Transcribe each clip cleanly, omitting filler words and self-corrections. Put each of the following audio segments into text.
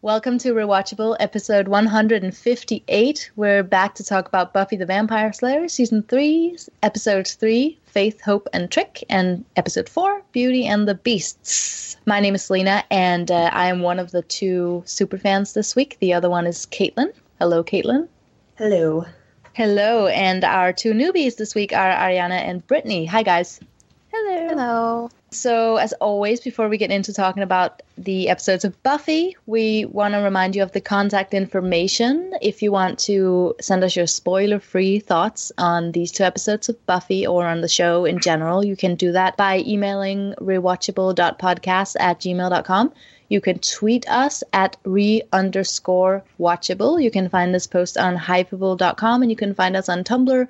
Welcome to Rewatchable, episode 158. We're back to talk about Buffy the Vampire Slayer, season 3, episode 3, Faith, Hope, and Trick, and episode 4, Beauty and the Beasts. My name is Selena, and I am one of the two superfans this week. The other one is Caitlin. Hello, Caitlin. Hello. Hello, and our two newbies this week are Ariana and Brittany. Hi, guys. Hello. Hello. So, as always, before we get into talking about the episodes of Buffy, we want to remind you of the contact information. If you want to send us your spoiler-free thoughts on these two episodes of Buffy or on the show in general, you can do that by emailing rewatchable.podcast@gmail.com. You can tweet us at _watchable. You can find this post on hypeable.com, and you can find us on Tumblr,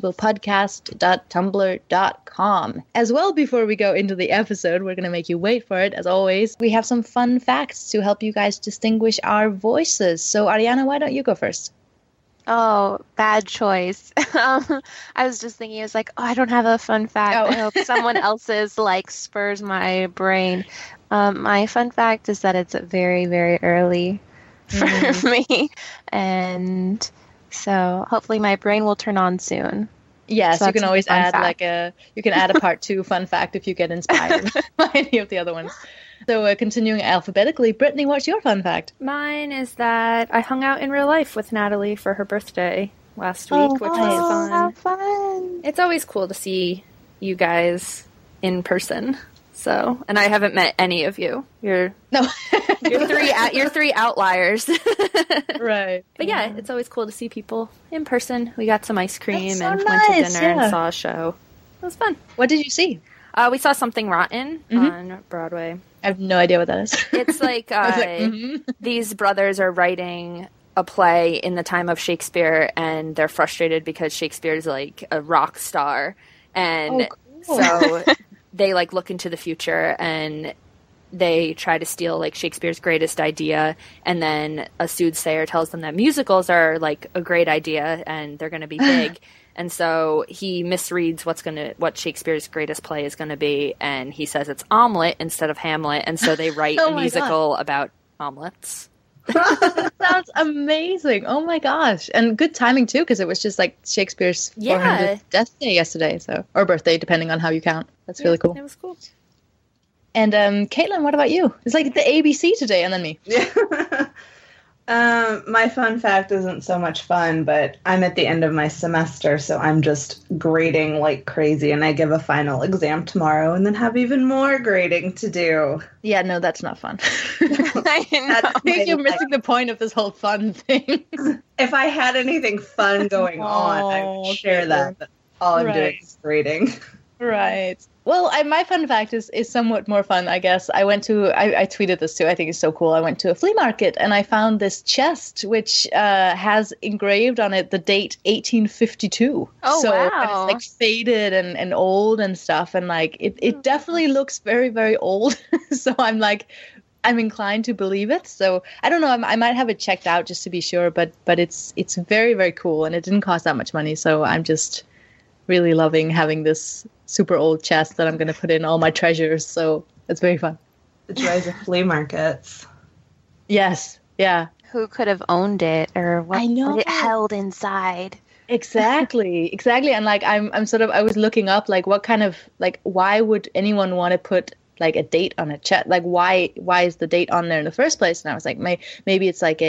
rewatchablepodcast.tumblr.com. As well, before we go into the episode, we're going to make you wait for it, as always. We have some fun facts to help you guys distinguish our voices. So, Ariana, why don't you go first? Oh, bad choice. I was just thinking, I was like, I don't have a fun fact. Oh. I hope someone else's spurs my brain. My fun fact is that it's very, very early for me, and so hopefully my brain will turn on soon. Yes, So you can that's always a fun add fact. you can add a part 2 fun fact if you get inspired by any of the other ones. So, continuing alphabetically, Brittany, what's your fun fact? Mine is that I hung out in real life with Natalie for her birthday last week, which was fun. How fun! It's always cool to see you guys in person. So, and I haven't met any of you. You're three outliers. Right. But yeah, it's always cool to see people in person. We got some ice cream That's so and went to nice, dinner yeah. and saw a show. It was fun. What did you see? We saw Something Rotten on Broadway. I have no idea what that is. It's like, these brothers are writing a play in the time of Shakespeare, and they're frustrated because Shakespeare's like a rock star, and so they look into the future and they try to steal Shakespeare's greatest idea, and then a soothsayer tells them that musicals are a great idea and they're going to be big. And so he misreads what Shakespeare's greatest play is going to be, and he says it's Omelette instead of Hamlet, and so they write a musical about omelets. That sounds amazing. Oh my gosh. And good timing too, because it was just Shakespeare's 400th death day yesterday, or birthday, depending on how you count. That's really cool. It was cool. And Caitlin, what about you? It's like the ABC today, and then me. My fun fact isn't so much fun, but I'm at the end of my semester, so I'm just grading like crazy, and I give a final exam tomorrow and then have even more grading to do. Yeah, no, that's not fun. I know. I think you're missing the point of this whole fun thing. If I had anything fun going on, I would share that, but all I'm doing is grading. Right. Well, my fun fact is somewhat more fun, I guess. I tweeted this too. I think it's so cool. I went to a flea market and I found this chest which has engraved on it the date 1852. Oh, so, wow. And it's faded and old and stuff. And it definitely looks very, very old. So I'm inclined to believe it. So I don't know. I might have it checked out just to be sure. But it's very, very cool. And it didn't cost that much money. So I'm just really loving having this super old chest that I'm going to put in all my treasures. So it's very fun. The joys of flea markets. Yes. Yeah. Who could have owned it, or what I know. it held inside? Exactly. And I was looking up what kind of why would anyone want to put a date on a chest? Why is the date on there in the first place? And I was like, maybe it's when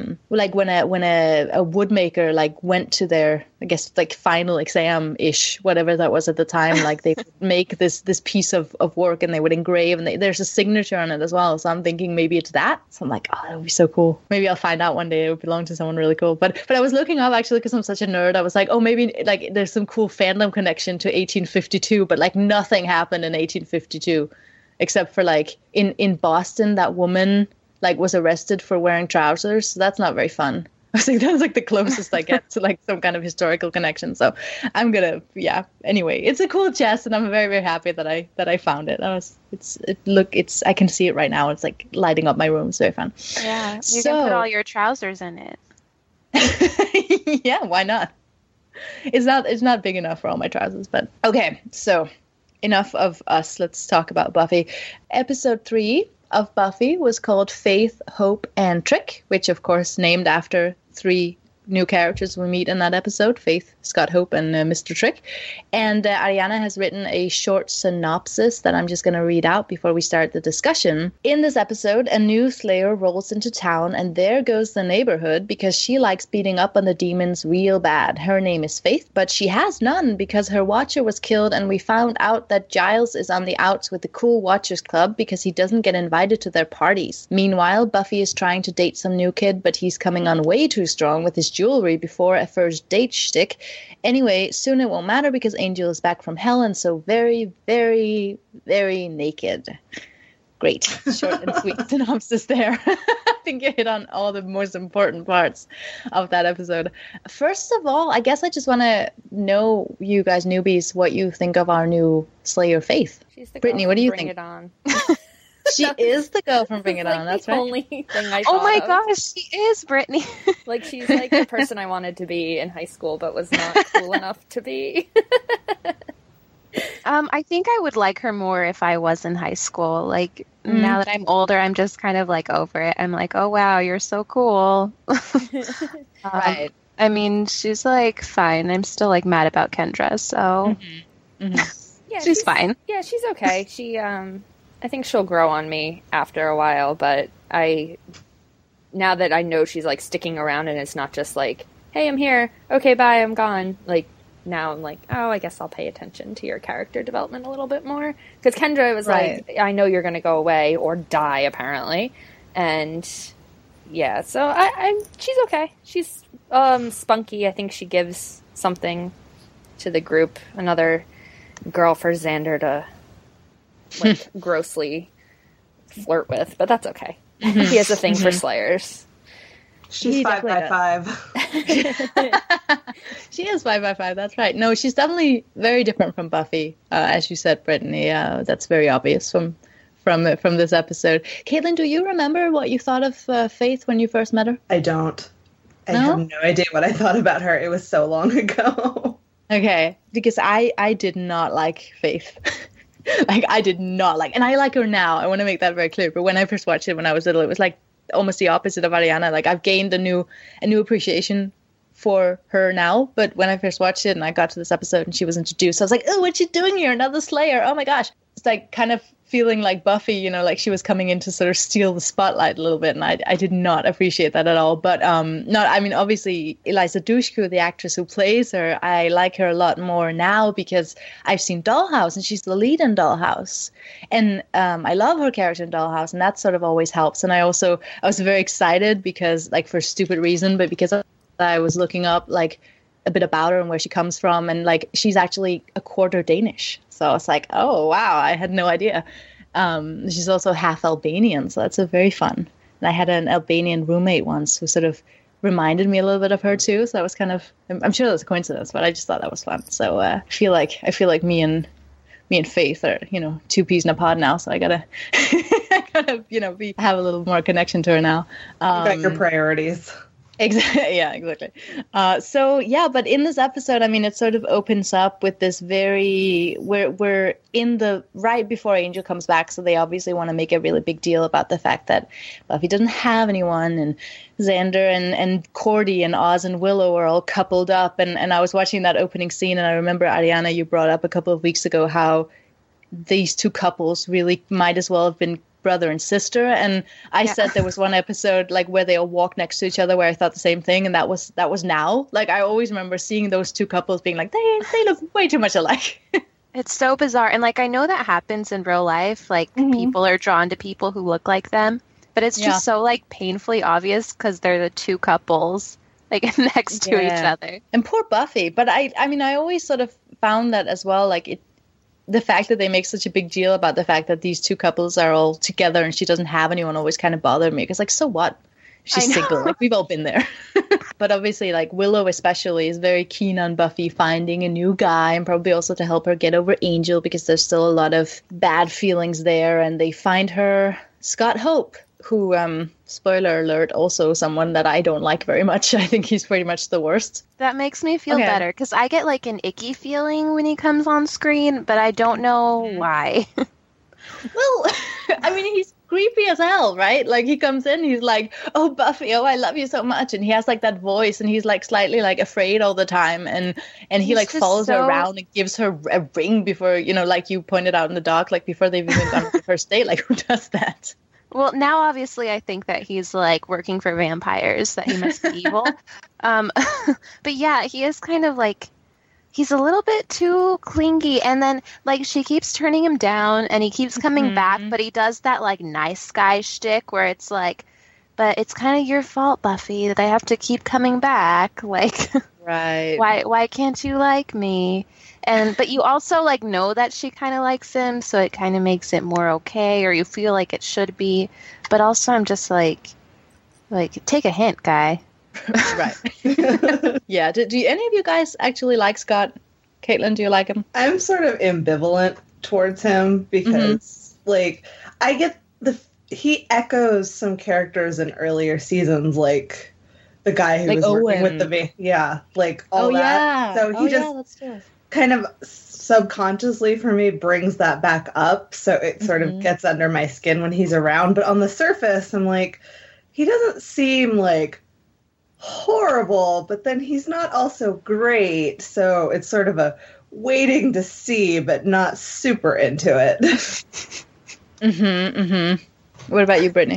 a woodmaker went to their, I guess, final exam ish, whatever that was at the time, they would make this piece of work and they would engrave, and there's a signature on it as well. So I'm thinking maybe it's that. So I'm like, oh, that would be so cool. Maybe I'll find out one day it would belong to someone really cool. But I was looking up actually because I'm such a nerd. I was like, oh, maybe there's some cool fandom connection to 1852, but nothing happened in 1852. Except for in Boston, that woman was arrested for wearing trousers. So that's not very fun. I think that's the closest I get to some kind of historical connection. So I'm gonna, Anyway, it's a cool chest, and I'm very, very happy that I found it. I can see it right now. It's lighting up my room. It's very fun. Yeah, you can put all your trousers in it. Yeah, why not? It's not big enough for all my trousers, but okay. So enough of us. Let's talk about Buffy. Episode 3 of Buffy was called Faith, Hope, and Trick, which of course named after 3 new characters we meet in that episode, Faith, Scott Hope, and Mr. Trick. And Ariana has written a short synopsis that I'm just going to read out before we start the discussion. In this episode, a new Slayer rolls into town, and there goes the neighborhood because she likes beating up on the demons real bad. Her name is Faith, but she has none because her watcher was killed, and we found out that Giles is on the outs with the Cool Watchers Club because he doesn't get invited to their parties. Meanwhile, Buffy is trying to date some new kid, but he's coming on way too strong with his jewelry before a first date shtick. Anyway, soon it won't matter because Angel is back from hell and so very, very, very naked. Great. Short and sweet synopsis there. I think you hit on all the most important parts of that episode. First of all, I guess I just want to know, you guys newbies, what you think of our new Slayer Faith. Brittany, what do you think? It on. She is the girl from Bring It On. That's right. Only thing I Oh my of. gosh, she is Brittany. Like, she's like the person I wanted to be in high school, but was not cool enough to be. I think I would like her more if I was in high school. Like, now that I'm older, I'm just kind of like over it. I'm like, oh wow, you're so cool. Right. I mean, she's like fine. I'm still like mad about Kendra, so Yeah, she's fine. Yeah, she's okay. She, I think she'll grow on me after a while, but now that I know she's like sticking around and it's not just like, hey, I'm here, okay, bye, I'm gone. Like, now I'm like, oh, I guess I'll pay attention to your character development a little bit more. Because Kendra was like, I know you're going to go away or die, apparently. And yeah, so she's okay. She's spunky. I think she gives something to the group. Another girl for Xander to like grossly flirt with, but that's okay. He has a thing for Slayers. She's 5x5. She is 5x5, that's right. No, she's definitely very different from Buffy, as you said, Brittany. That's very obvious from this episode. Caitlin, do you remember what you thought of Faith when you first met her? I don't. I have no idea what I thought about her. It was so long ago. Okay, because I did not like Faith. Like, I did not like, and I like her now. I want to make that very clear. But when I first watched it when I was little, it was like almost the opposite of Ariana. Like, I've gained a new appreciation for her now. But when I first watched it and I got to this episode and she was introduced, I was like, oh, what's she doing here? Another Slayer. Oh my gosh. It's like kind of feeling like Buffy, you know, like she was coming in to sort of steal the spotlight a little bit. And I did not appreciate that at all. But obviously Eliza Dushku, the actress who plays her, I like her a lot more now because I've seen Dollhouse and she's the lead in Dollhouse. And I love her character in Dollhouse, and that sort of always helps. And I was very excited because, like, for a stupid reason, but because I was looking up like a bit about her and where she comes from, and like she's actually a quarter Danish. So I was like, oh wow, I had no idea. She's also half Albanian, so that's very fun. And I had an Albanian roommate once who sort of reminded me a little bit of her too. So that was kind of, I'm sure that was a coincidence, but I just thought that was fun. So I feel like me and Faith are, you know, two peas in a pod now. So I gotta have a little more connection to her now. You got your priorities. Exactly. Yeah, exactly. But in this episode, I mean, it sort of opens up with this we're in the right before Angel comes back, so they obviously want to make a really big deal about the fact that Buffy doesn't have anyone, and Xander and Cordy and Oz and Willow are all coupled up, and I was watching that opening scene, and I remember, Ariana, you brought up a couple of weeks ago how these two couples really might as well have been brother and sister, and I said there was one episode like where they all walk next to each other where I thought the same thing, and that was now. Like, I always remember seeing those two couples being like, they look way too much alike. It's so bizarre, and like I know that happens in real life, like people are drawn to people who look like them, but it's just so like painfully obvious because they're the two couples like next to each other. And poor Buffy, but I mean I always sort of found that as well, like the fact that they make such a big deal about the fact that these two couples are all together and she doesn't have anyone always kind of bothered me, because like, so what? She's single. Like, we've all been there. But obviously, like, Willow especially is very keen on Buffy finding a new guy, and probably also to help her get over Angel, because there's still a lot of bad feelings there. And they find her Scott Hope, who, spoiler alert, also someone that I don't like very much. I think he's pretty much the worst. That makes me feel better, because I get like an icky feeling when he comes on screen, but I don't know why. Well, I mean, creepy as hell, right? Like he comes in, he's like, "Oh, Buffy, oh, I love you so much," and he has like that voice, and he's like slightly like afraid all the time, and he like follows her around and gives her a ring before, you know, like you pointed out in the doc, like before they've even gone on the first date. Like, who does that? Well, now obviously I think that he's like working for vampires, that he must be evil. But yeah, he is kind of like, he's a little bit too clingy, and then like she keeps turning him down and he keeps coming back, but he does that like nice guy shtick where it's like, but it's kind of your fault, Buffy, that I have to keep coming back. Like, right. Why can't you like me? But you also like know that she kind of likes him, so it kind of makes it more okay, or you feel like it should be. But also I'm just like take a hint, guy. Right. Yeah. Do any of you guys actually like Scott? Caitlin, do you like him? I'm sort of ambivalent towards him because, like, I get he echoes some characters in earlier seasons, like the guy who was working with the like all that. Yeah. So he just kind of subconsciously for me brings that back up, so it sort of gets under my skin when he's around. But on the surface, I'm like, he doesn't seem like horrible, but then he's not also great, so it's sort of a waiting to see, but not super into it. What about you, Brittany?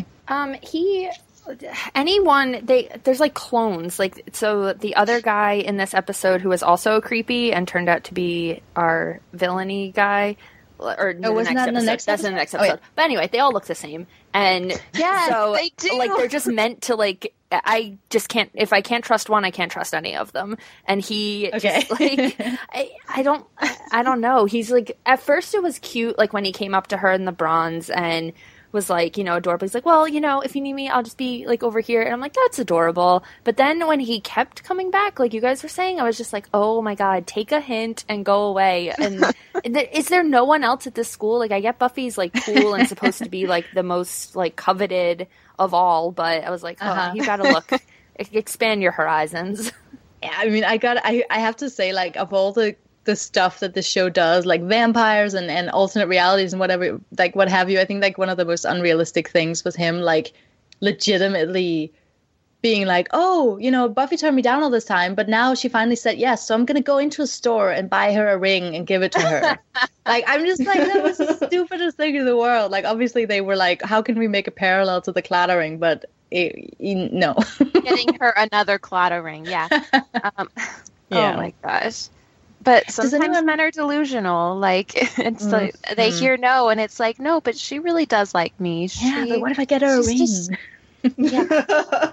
There's like clones, like, so the other guy in this episode who was also creepy and turned out to be our villainy guy, or wasn't that in the next episode? That's in the next episode. Oh, yeah. But anyway, they all look the same, and so they do. Like, they're just meant to, like, I just can't, if I can't trust one, I can't trust any of them. And he just, like, I don't know. He's like, at first it was cute, like when he came up to her in the bronze and was like, you know, adorable. He's like, well, you know, if you need me, I'll just be like over here. And I'm like, that's adorable. But then when he kept coming back, like you guys were saying, I was just like, oh my God, take a hint and go away. And is there no one else at this school? Like, I get Buffy's like cool and supposed to be like the most like coveted of all, but I was like, you gotta look, expand your horizons. Yeah, I mean, I have to say, like, of all the stuff that the show does, like vampires and alternate realities and whatever, like what have you, I think like one of the most unrealistic things was him like legitimately being like, oh, you know, Buffy turned me down all this time, but now she finally said yes, so I'm gonna go into a store and buy her a ring and give it to her. Like, I'm just like, that was the stupidest thing in the world. Like, obviously they were like, how can we make a parallel to the clattering, but no. Getting her another clattering, yeah. Oh my gosh. But sometimes men are delusional. Like, it's like they hear no, and it's like, no, but she really does like me. But what if I get her a ring? Yeah.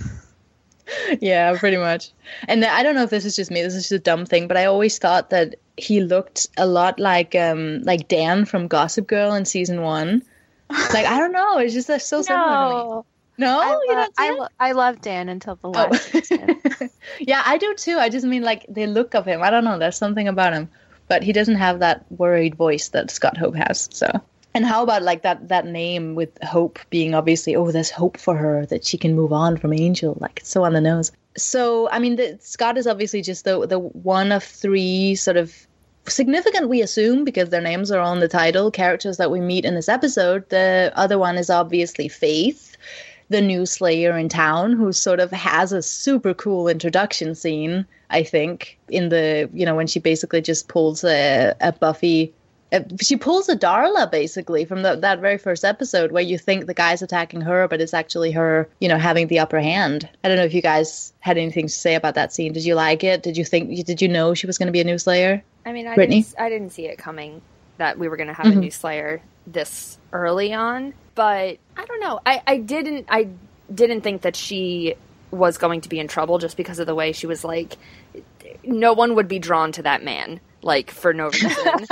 Yeah, pretty much. And I don't know if this is just me. This is just a dumb thing, but I always thought that he looked a lot like Dan from Gossip Girl in season 1. Like, I don't know. It's just so similar to me. No, I love Dan until the last season. Yeah, I do too. I just mean like the look of him. I don't know. There's something about him, but he doesn't have that worried voice that Scott Hope has. So, and how about like that name with Hope being obviously, oh, there's hope for her that she can move on from Angel. Like, it's so on the nose. So, I mean, Scott is obviously just the one of 3 sort of significant, we assume, because their names are on the title, characters that we meet in this episode. The other one is obviously Faith, the new Slayer in town, who sort of has a super cool introduction scene, I think, in the, you know, when she basically just pulls a Buffy, she pulls a Darla, basically, from that very first episode, where you think the guy's attacking her, but it's actually her, you know, having the upper hand. I don't know if you guys had anything to say about that scene. Did you like it? Did you know she was going to be a new Slayer? I mean, I Brittany? didn't see it coming that we were going to have a new Slayer this early on. But I don't know. I didn't think that she was going to be in trouble just because of the way she was like, no one would be drawn to that man, like, for no reason.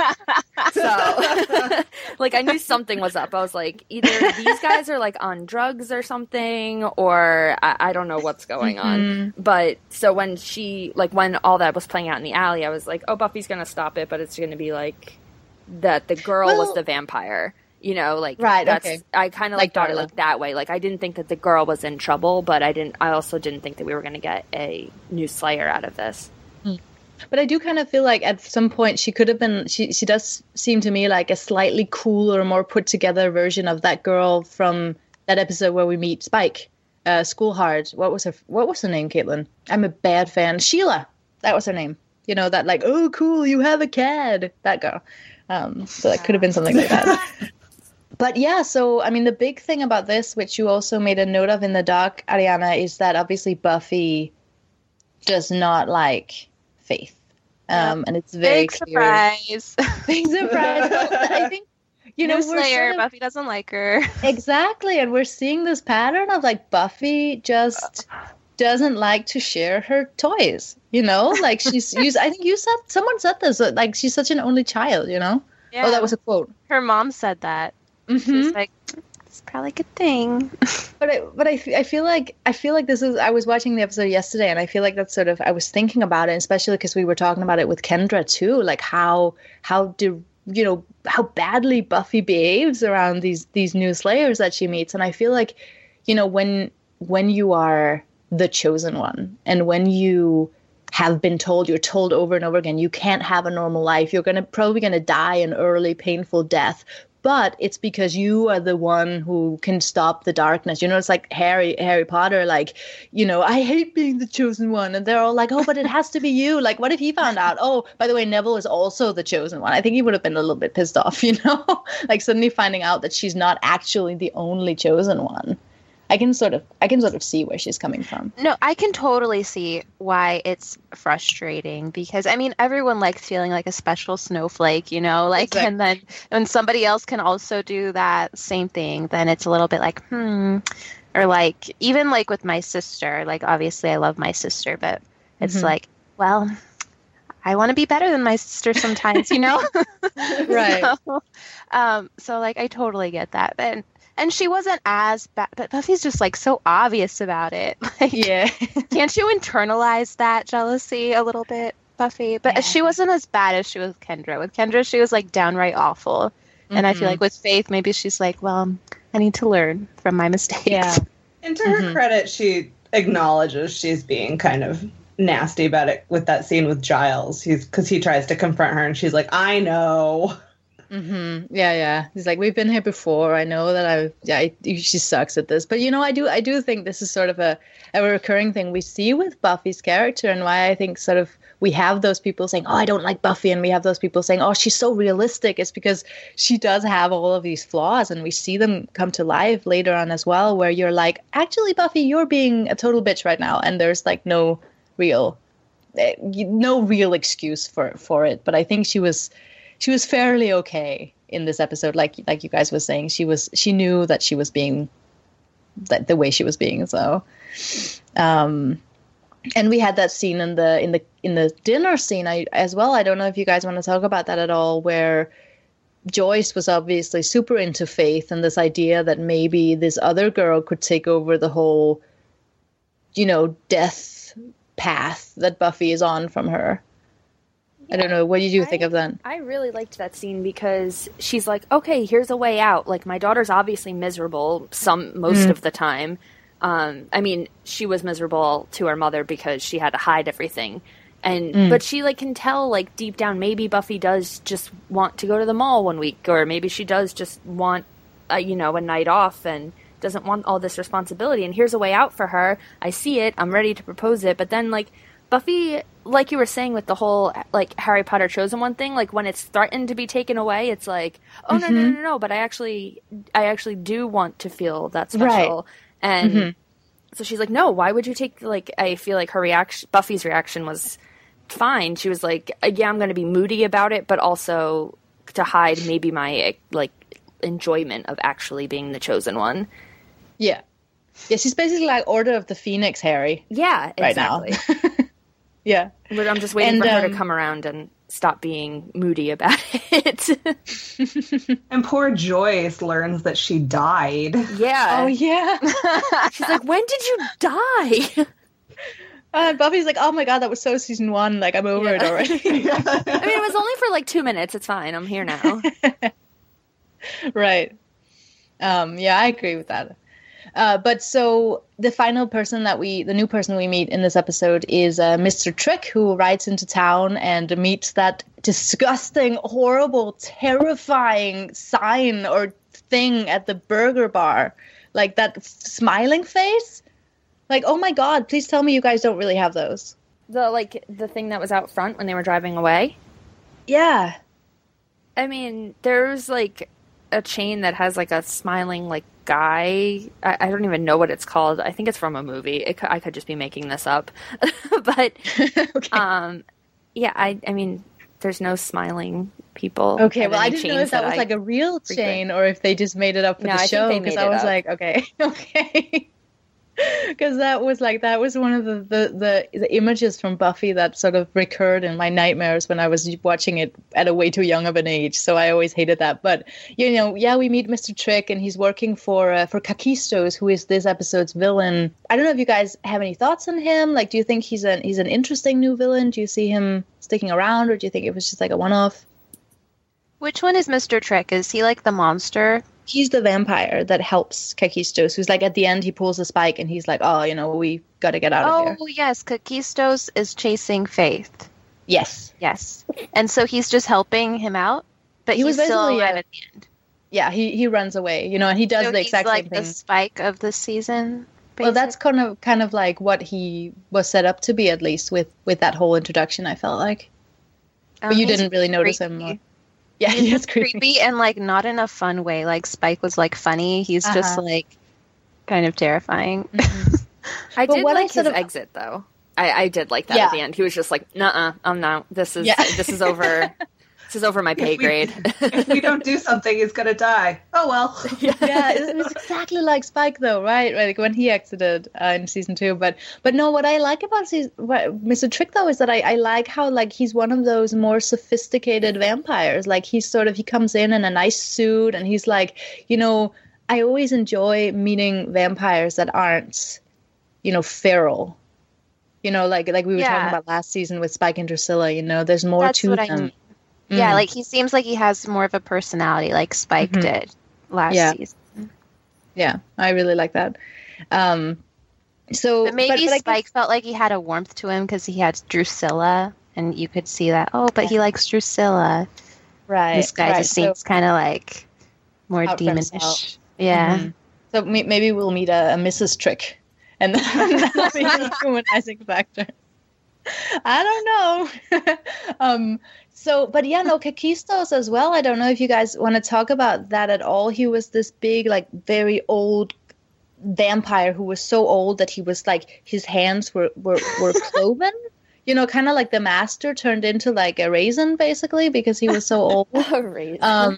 So, like, I knew something was up. I was like, either these guys are like on drugs or something, or I don't know what's going on. But so when when all that was playing out in the alley, I was like, oh, Buffy's going to stop it, but it's going to be like that the girl was the vampire. You know, like, right, okay. I kind of like thought it like that way. Like, I didn't think that the girl was in trouble, but I also didn't think that we were going to get a new Slayer out of this. But I do kind of feel like at some point she could have been, she does seem to me like a slightly cooler, more put together version of that girl from that episode where we meet Spike, School Hard. What was her name, Caitlin? I'm a bad fan. Sheila. That was her name. You know, that like, oh, cool, you have a cat. That girl. So that could have been something like that. But yeah, so, I mean, the big thing about this, which you also made a note of in the doc, Ariana, is that obviously Buffy does not like Faith. And it's very clear. Surprise. Big surprise. I think, you know, Slayer, sort of, Buffy doesn't like her. Exactly. And we're seeing this pattern of, like, Buffy just doesn't like to share her toys, you know? Like, I think someone said this, like, she's such an only child, you know? Yeah. Oh, that was a quote. Her mom said that. She's like, it's probably a good thing. But I feel like this is, I was watching the episode yesterday, and I feel like that's sort of, I was thinking about it, especially because we were talking about it with Kendra too, like how badly Buffy behaves around these new Slayers that she meets. And I feel like, you know, when you are the chosen one, and when you have been told, you're told over and over again, you can't have a normal life, you're probably gonna die an early, painful death, but it's because you are the one who can stop the darkness. You know, it's like Harry Potter, like, you know, I hate being the chosen one. And they're all like, oh, but it has to be you. Like, what if he found out? Oh, by the way, Neville is also the chosen one. I think he would have been a little bit pissed off, you know, like suddenly finding out that she's not actually the only chosen one. I can sort of see where she's coming from. No, I can totally see why it's frustrating, because I mean, everyone likes feeling like a special snowflake, you know, like, exactly. And then when somebody else can also do that same thing, then it's a little bit like, or like, even like with my sister, like, obviously I love my sister, but it's like, well, I want to be better than my sister sometimes, you know? Right. So like, I totally get that. And she wasn't as bad, but Buffy's just like so obvious about it. Like, yeah. Can't you internalize that jealousy a little bit, Buffy? But she wasn't as bad as she was with Kendra. With Kendra, she was like downright awful. And I feel like with Faith, maybe she's like, well, I need to learn from my mistakes. Yeah. And to her credit, she acknowledges she's being kind of nasty about it with that scene with Giles. Because he tries to confront her and she's like, I know. Yeah. He's like, we've been here before. I know that she sucks at this. But, you know, I do think this is sort of a recurring thing we see with Buffy's character, and why I think sort of we have those people saying, oh, I don't like Buffy, and we have those people saying, oh, she's so realistic. It's because she does have all of these flaws, and we see them come to life later on as well, where you're like, actually, Buffy, you're being a total bitch right now, and there's like no real excuse for it. But I think she was fairly okay in this episode, like you guys were saying. She knew that she was being the way she was being. So, and we had that scene in the dinner scene as well. I don't know if you guys want to talk about that at all, where Joyce was obviously super into Faith and this idea that maybe this other girl could take over the whole, you know, death path that Buffy is on from her. I don't know. What did you think of that? I really liked that scene because she's like, okay, here's a way out. Like, my daughter's obviously miserable most of the time. I mean, she was miserable to her mother because she had to hide everything. But she like can tell like deep down, maybe Buffy does just want to go to the mall one week, or maybe she does just want, a night off and doesn't want all this responsibility. And here's a way out for her. I see it. I'm ready to propose it. But then like Buffy, like you were saying with the whole like Harry Potter Chosen One thing, like when it's threatened to be taken away, it's like, oh no, but I actually do want to feel that special. Right. And so she's like, no, why would you take, like, I feel like Buffy's reaction was fine. She was like, yeah, I'm going to be moody about it, but also to hide maybe my like enjoyment of actually being the chosen one. Yeah, she's basically like Order of the Phoenix Harry. Yeah, exactly. Right now. Yeah. But I'm just waiting for her to come around and stop being moody about it. And poor Joyce learns that she died. Yeah. Oh, yeah. She's like, when did you die? Buffy's like, oh my god, that was so season 1. Like, I'm over it already. I mean, it was only for like 2 minutes. It's fine. I'm here now. Right. Yeah, I agree with that. But so the final person the new person we meet in this episode is Mr. Trick, who rides into town and meets that disgusting, horrible, terrifying sign or thing at the burger bar. Like that smiling face. Like, oh my God, please tell me you guys don't really have those. The thing that was out front when they were driving away? Yeah. I mean, there's like a chain that has like a smiling like guy. I don't even know what it's called. I think it's from a movie. I could just be making this up. But okay. Yeah, I mean, there's no smiling people. Okay, well, I didn't know if that was like a real chain or if they just made it up for the show, because I was like, okay. Because that was one of the images from Buffy that sort of recurred in my nightmares when I was watching it at a way too young of an age. So I always hated that. But we meet Mr. Trick, and he's working for Kakistos, who is this episode's villain. I don't know if you guys have any thoughts on him. Like, do you think he's an interesting new villain? Do you see him sticking around, or do you think it was just like a one-off? Which one is Mr. Trick? Is he like the monster? He's the vampire that helps Kakistos, who's like at the end he pulls a spike and he's like, we got to get out of here. Oh, yes. Kakistos is chasing Faith. Yes. And so he's just helping him out, but he's still alive at the end. Yeah, he runs away, and he does the exact same thing. He's like the Spike of the season. Basically. Well, that's kind of like what he was set up to be, at least with that whole introduction, I felt like. But you didn't really notice him more. Yeah, he's creepy and like not in a fun way. Like Spike was like funny. He's just like kind of terrifying. Mm-hmm. I did like his exit though. I did like that at the end. He was just like, "Nuh-uh, I'm not. This is over. This is over my pay grade. If we don't do something, he's gonna die. Oh well." Yeah, it was exactly like Spike though, right? Like when he exited in season 2. But no, what I like about Mr. Trick though is that I like how like he's one of those more sophisticated vampires. Like he comes in a nice suit, and he's like, I always enjoy meeting vampires that aren't, feral. Like we were talking about last season with Spike and Drusilla. There's more to them. I mean. Yeah, like he seems like he has more of a personality, like Spike did last season. Yeah, I really like that. But maybe Spike felt like he had a warmth to him because he had Drusilla, and you could see that. Oh, but he likes Drusilla. Right. This guy just seems kind of like more demonish. Yeah. Mm-hmm. So maybe we'll meet a Mrs. Trick, and that'll be a humanizing factor. I don't know. Kakistos as well. I don't know if you guys want to talk about that at all. He was this big, like, very old vampire who was so old that he was like, his hands were cloven. Kind of like the master turned into like a raisin, basically, because he was so old. A raisin.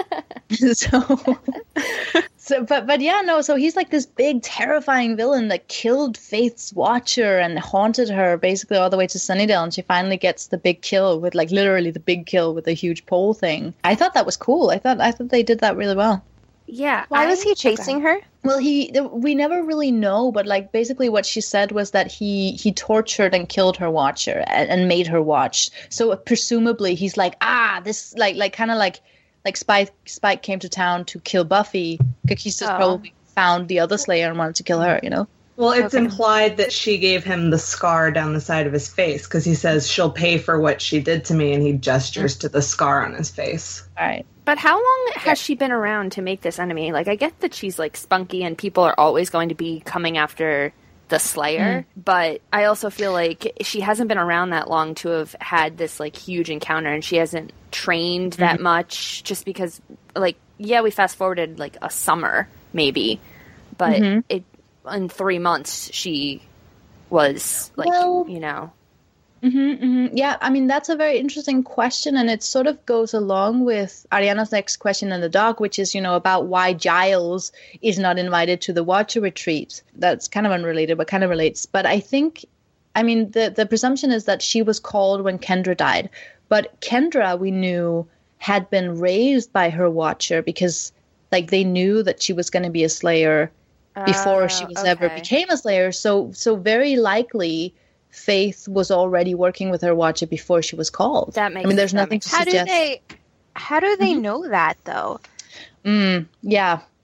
So he's like this big, terrifying villain that killed Faith's Watcher and haunted her basically all the way to Sunnydale, and she finally gets the big kill with like literally the big kill with a huge pole thing. I thought that was cool. I thought they did that really well. Yeah. Why was he chasing her? Well, we never really know, but like basically what she said was that he tortured and killed her Watcher and made her watch. So presumably he's like, this like kind of like Spike came to town to kill Buffy. Kakistos probably found the other Slayer and wanted to kill her, Well, it's implied that she gave him the scar down the side of his face because he says she'll pay for what she did to me, and he gestures to the scar on his face. All right. But how long has she been around to make this enemy? Like, I get that she's like spunky and people are always going to be coming after the Slayer, but I also feel like she hasn't been around that long to have had this like huge encounter, and she hasn't trained that much just because like, we fast forwarded like a summer maybe, but in 3 months she was like, Yeah, I mean, that's a very interesting question, and it sort of goes along with Ariana's next question in the doc, which is, about why Giles is not invited to the Watcher retreat. That's kind of unrelated, but kind of relates. But I think, the presumption is that she was called when Kendra died. But Kendra, we knew, had been raised by her Watcher because, like, they knew that she was going to be a Slayer before she was ever became a Slayer. So very likely Faith was already working with her Watcher before she was called. That makes there's nothing to suggest. How do they know that, though? Yeah.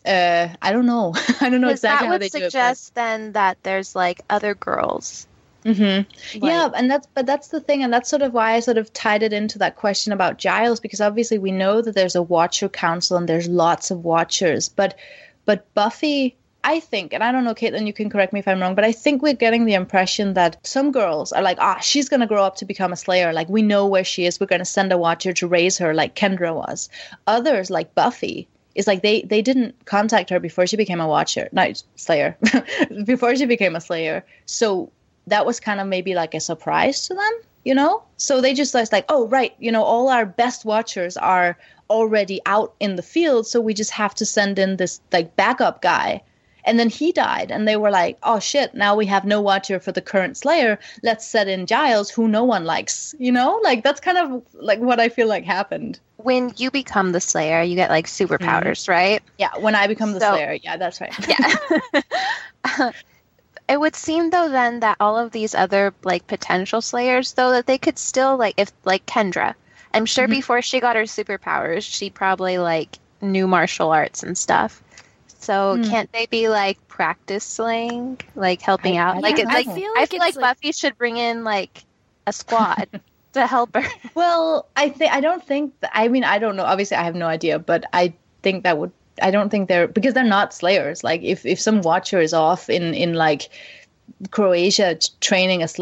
I don't know. I don't know exactly how they do it. That would suggest then that there's like other girls. Mm-hmm. Like, yeah, and that's the thing, and that's sort of why I sort of tied it into that question about Giles, because obviously we know that there's a Watcher Council and there's lots of Watchers, but Buffy, I think, and I don't know, Caitlin, you can correct me if I'm wrong, but I think we're getting the impression that some girls are like, she's going to grow up to become a Slayer. Like, we know where she is. We're going to send a Watcher to raise her like Kendra was. Others, like Buffy, is like they didn't contact her before she became a Watcher. No, Slayer. Before she became a Slayer. So that was kind of maybe like a surprise to them, you know? So they just was like, oh, right, you know, all our best Watchers are already out in the field, so we just have to send in this like backup guy. And then he died, and they were like, oh shit, now we have no Watcher for the current Slayer. Let's set in Giles, who no one likes, you know? Like, that's kind of like what I feel like happened. When you become the Slayer, you get like superpowers, right? Yeah, when I become the Slayer. Yeah, that's right. Yeah. It would seem, though, then that all of these other, like, potential Slayers, though, that they could still, like, if, like, Kendra. I'm sure before she got her superpowers, she probably, like, knew martial arts and stuff. So can't they be, like, practice slaying? Like, helping out? I feel like Buffy should bring in, like, a squad to help her. Well, I don't know. Obviously, I have no idea, but I think that would... I don't think because they're not Slayers. Like if some Watcher is off in like Croatia training a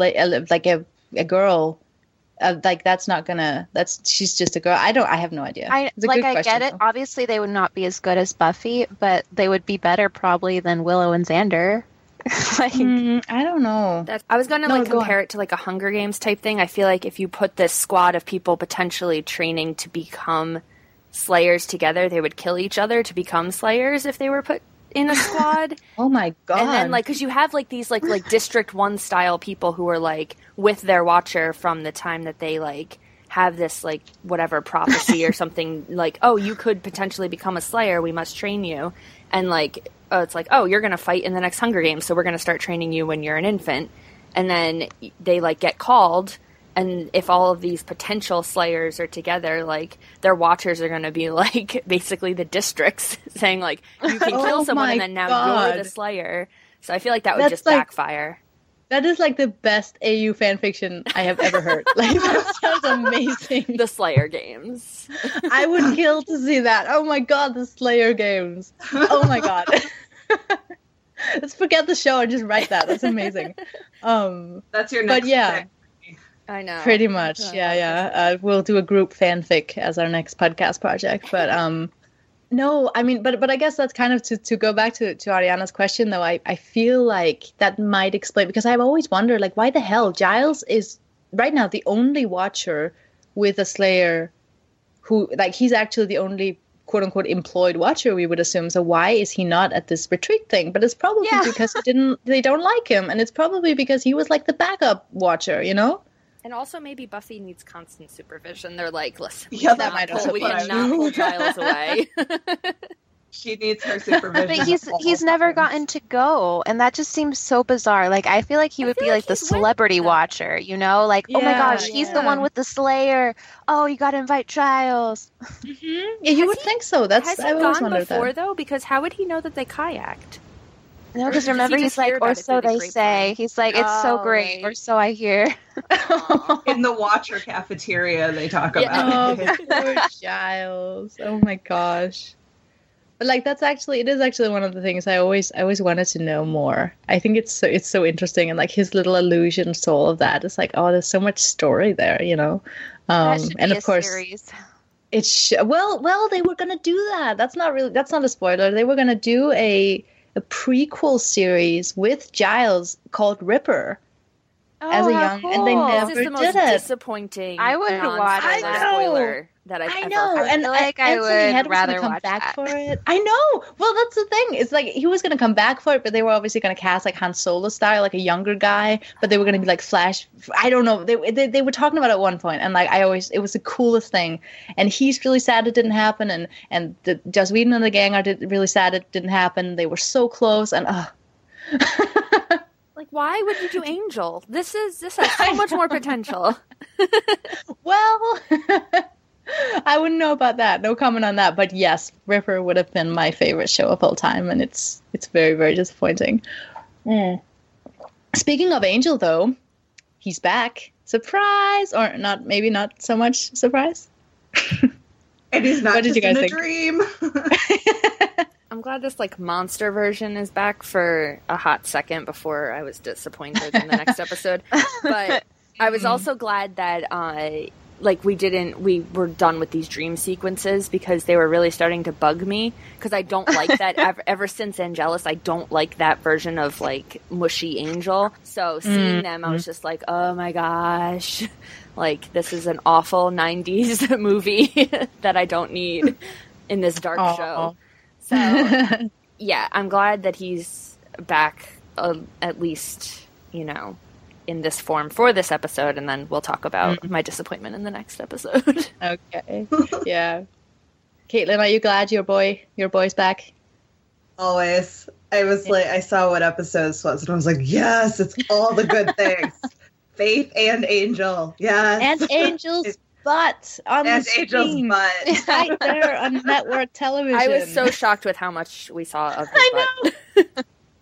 girl, like that's not gonna. She's just a girl. I have no idea. I get it. Though. Obviously, they would not be as good as Buffy, but they would be better probably than Willow and Xander. I don't know. I was gonna compare it to like a Hunger Games type thing. I feel like if you put this squad of people potentially training to become Slayers together, they would kill each other to become Slayers if they were put in a squad. Oh my god. And then like, because you have like these like District 1 style people who are like with their Watcher from the time that they like have this like whatever prophecy or something, like, oh, you could potentially become a Slayer, we must train you. And like, oh, it's like, oh, you're gonna fight in the next Hunger Games, so we're gonna start training you when you're an infant. And then they like get called, and if all of these potential Slayers are together, like, their Watchers are going to be, like, basically the districts saying, like, you can kill someone and then now you're the Slayer. So I feel like that would just backfire. That is, like, the best AU fanfiction I have ever heard. Like, that sounds amazing. The Slayer games. I would kill to see that. Oh my god, the Slayer games. Oh my god. Let's forget the show and just write that. That's amazing. That's your next pick. I know. Pretty much, yeah. We'll do a group fanfic as our next podcast project. But no, I mean, but I guess that's kind of to go back to Ariana's question, though. I feel like that might explain, because I've always wondered, like, why the hell Giles is right now the only Watcher with a Slayer who, like, he's actually the only quote unquote employed Watcher, we would assume. So why is he not at this retreat thing? But it's probably because they don't like him, and it's probably because he was like the backup Watcher, you know? And also maybe Buffy needs constant supervision. They're like, listen, we cannot pull Giles away. She needs her supervision. But he's never gotten to go, and that just seems so bizarre. Like, I feel like he would be like the celebrity Watcher, you know? Like, oh my gosh, he's the one with the Slayer. Oh, you gotta invite Giles. Mm-hmm. Yeah, you would think so. Has he gone before, though? Because how would he know that they kayaked? No, because remember, he's like, or so they say. He's like, it's so great, or so I hear. In the Watcher cafeteria, they talk about it. Oh, poor Giles. Oh my gosh. But like, it is actually one of the things I always wanted to know more. I think it's so interesting, and like his little allusions to all of that. It's like, oh, there's so much story there, you know. And of course, series. It's well, they were gonna do that. That's not a spoiler. They were gonna do a prequel series with Giles called Ripper. As a young, cool. and they never this is the most did it. disappointing. I would watch it. Spoiler that I've ever heard. And I would rather come watch back that. for it. I know. Well, that's the thing. It's like he was going to come back for it, but they were obviously going to cast like Han Solo style, like a younger guy. But they were going to be like Flash. I don't know. They were talking about it at one point, and like it was the coolest thing. And he's really sad it didn't happen, and the Joss Whedon and the gang are really sad it didn't happen. They were so close, and like, why would you do Angel? This has so much more potential. Well, I wouldn't know about that. No comment on that. But yes, Ripper would have been my favorite show of all time, and it's very, very disappointing. Speaking of Angel, though, he's back. Surprise! Or not? Maybe not so much surprise. And he's not just in a dream. I'm glad this monster version is back for a hot second before I was disappointed in the next episode. But I was also glad that we were done with these dream sequences because they were really starting to bug me because I don't like that ever since Angelus. I don't like that version of mushy Angel. So seeing them, I was just like, oh my gosh, this is an awful 90s movie that I don't need in this dark show. So yeah, I'm glad that he's back at least, in this form for this episode, and then we'll talk about my disappointment in the next episode. Okay. Yeah. Caitlin, are you glad your boy's back? Always. I was I saw what episode this was, and I was like, yes, it's all the good things. Faith and Angel. Yes. And Angel's butt on the screen. Angel's butt. Right there on network television. I was so shocked with how much we saw of his butt. Know.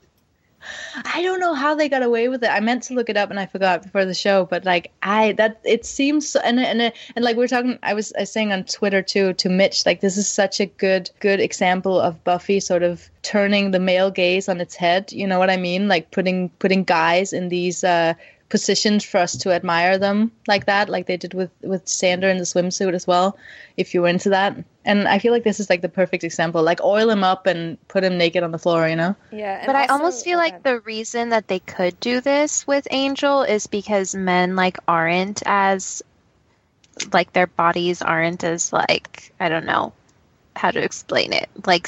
I don't know how they got away with it. I meant to look it up and I forgot before the show, but it seems so, and we're talking. I was saying on Twitter too to Mitch, this is such a good example of Buffy sort of turning the male gaze on its head. You know what I mean? Putting guys in these positions for us to admire them like that, like they did with Xander in the swimsuit as well, if you were into that. And I feel like this is the perfect example, oil him up and put him naked on the floor, Yeah. But I almost feel like the reason that they could do this with Angel is because men aren't as their bodies aren't as I don't know how to explain it.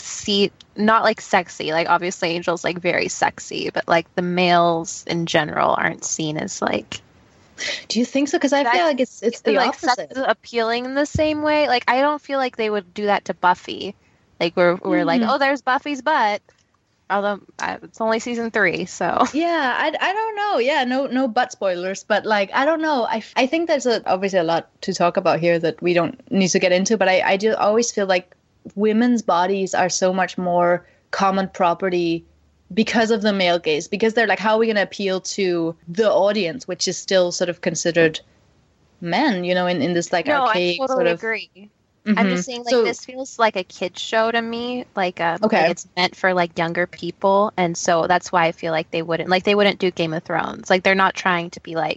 Not sexy. Obviously Angel's very sexy, but the males in general aren't seen as Do you think so? Because I feel like it's the opposite. Sex appealing in the same way. I don't feel like they would do that to Buffy. We're oh, there's Buffy's butt. Although it's only season 3, so yeah, I don't know. Yeah, no butt spoilers, but I don't know. I think there's obviously a lot to talk about here that we don't need to get into. But I do always feel like women's bodies are so much more common property because of the male gaze, because they're how are we going to appeal to the audience, which is still sort of considered men, in this archaic I totally sort of agree. Mm-hmm. I'm just saying this feels like a kid's show to me, it's meant for younger people, and so that's why I feel like they wouldn't do Game of Thrones. They're not trying to be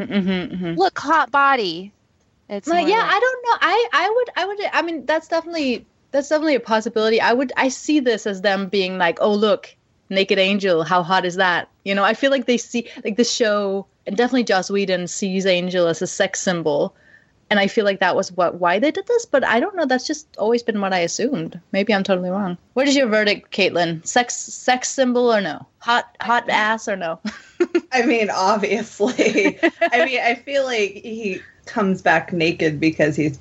look, hot body. It's I don't know. I would I mean that's definitely a possibility. I see this as them being oh look, naked Angel, how hot is that? I feel like they see the show, and definitely Joss Whedon sees Angel as a sex symbol, and I feel like that was why they did this. But I don't know. That's just always been what I assumed. Maybe I'm totally wrong. What is your verdict, Caitlin? Sex symbol or no? Hot ass or no? I mean, obviously. I feel like he comes back naked because he's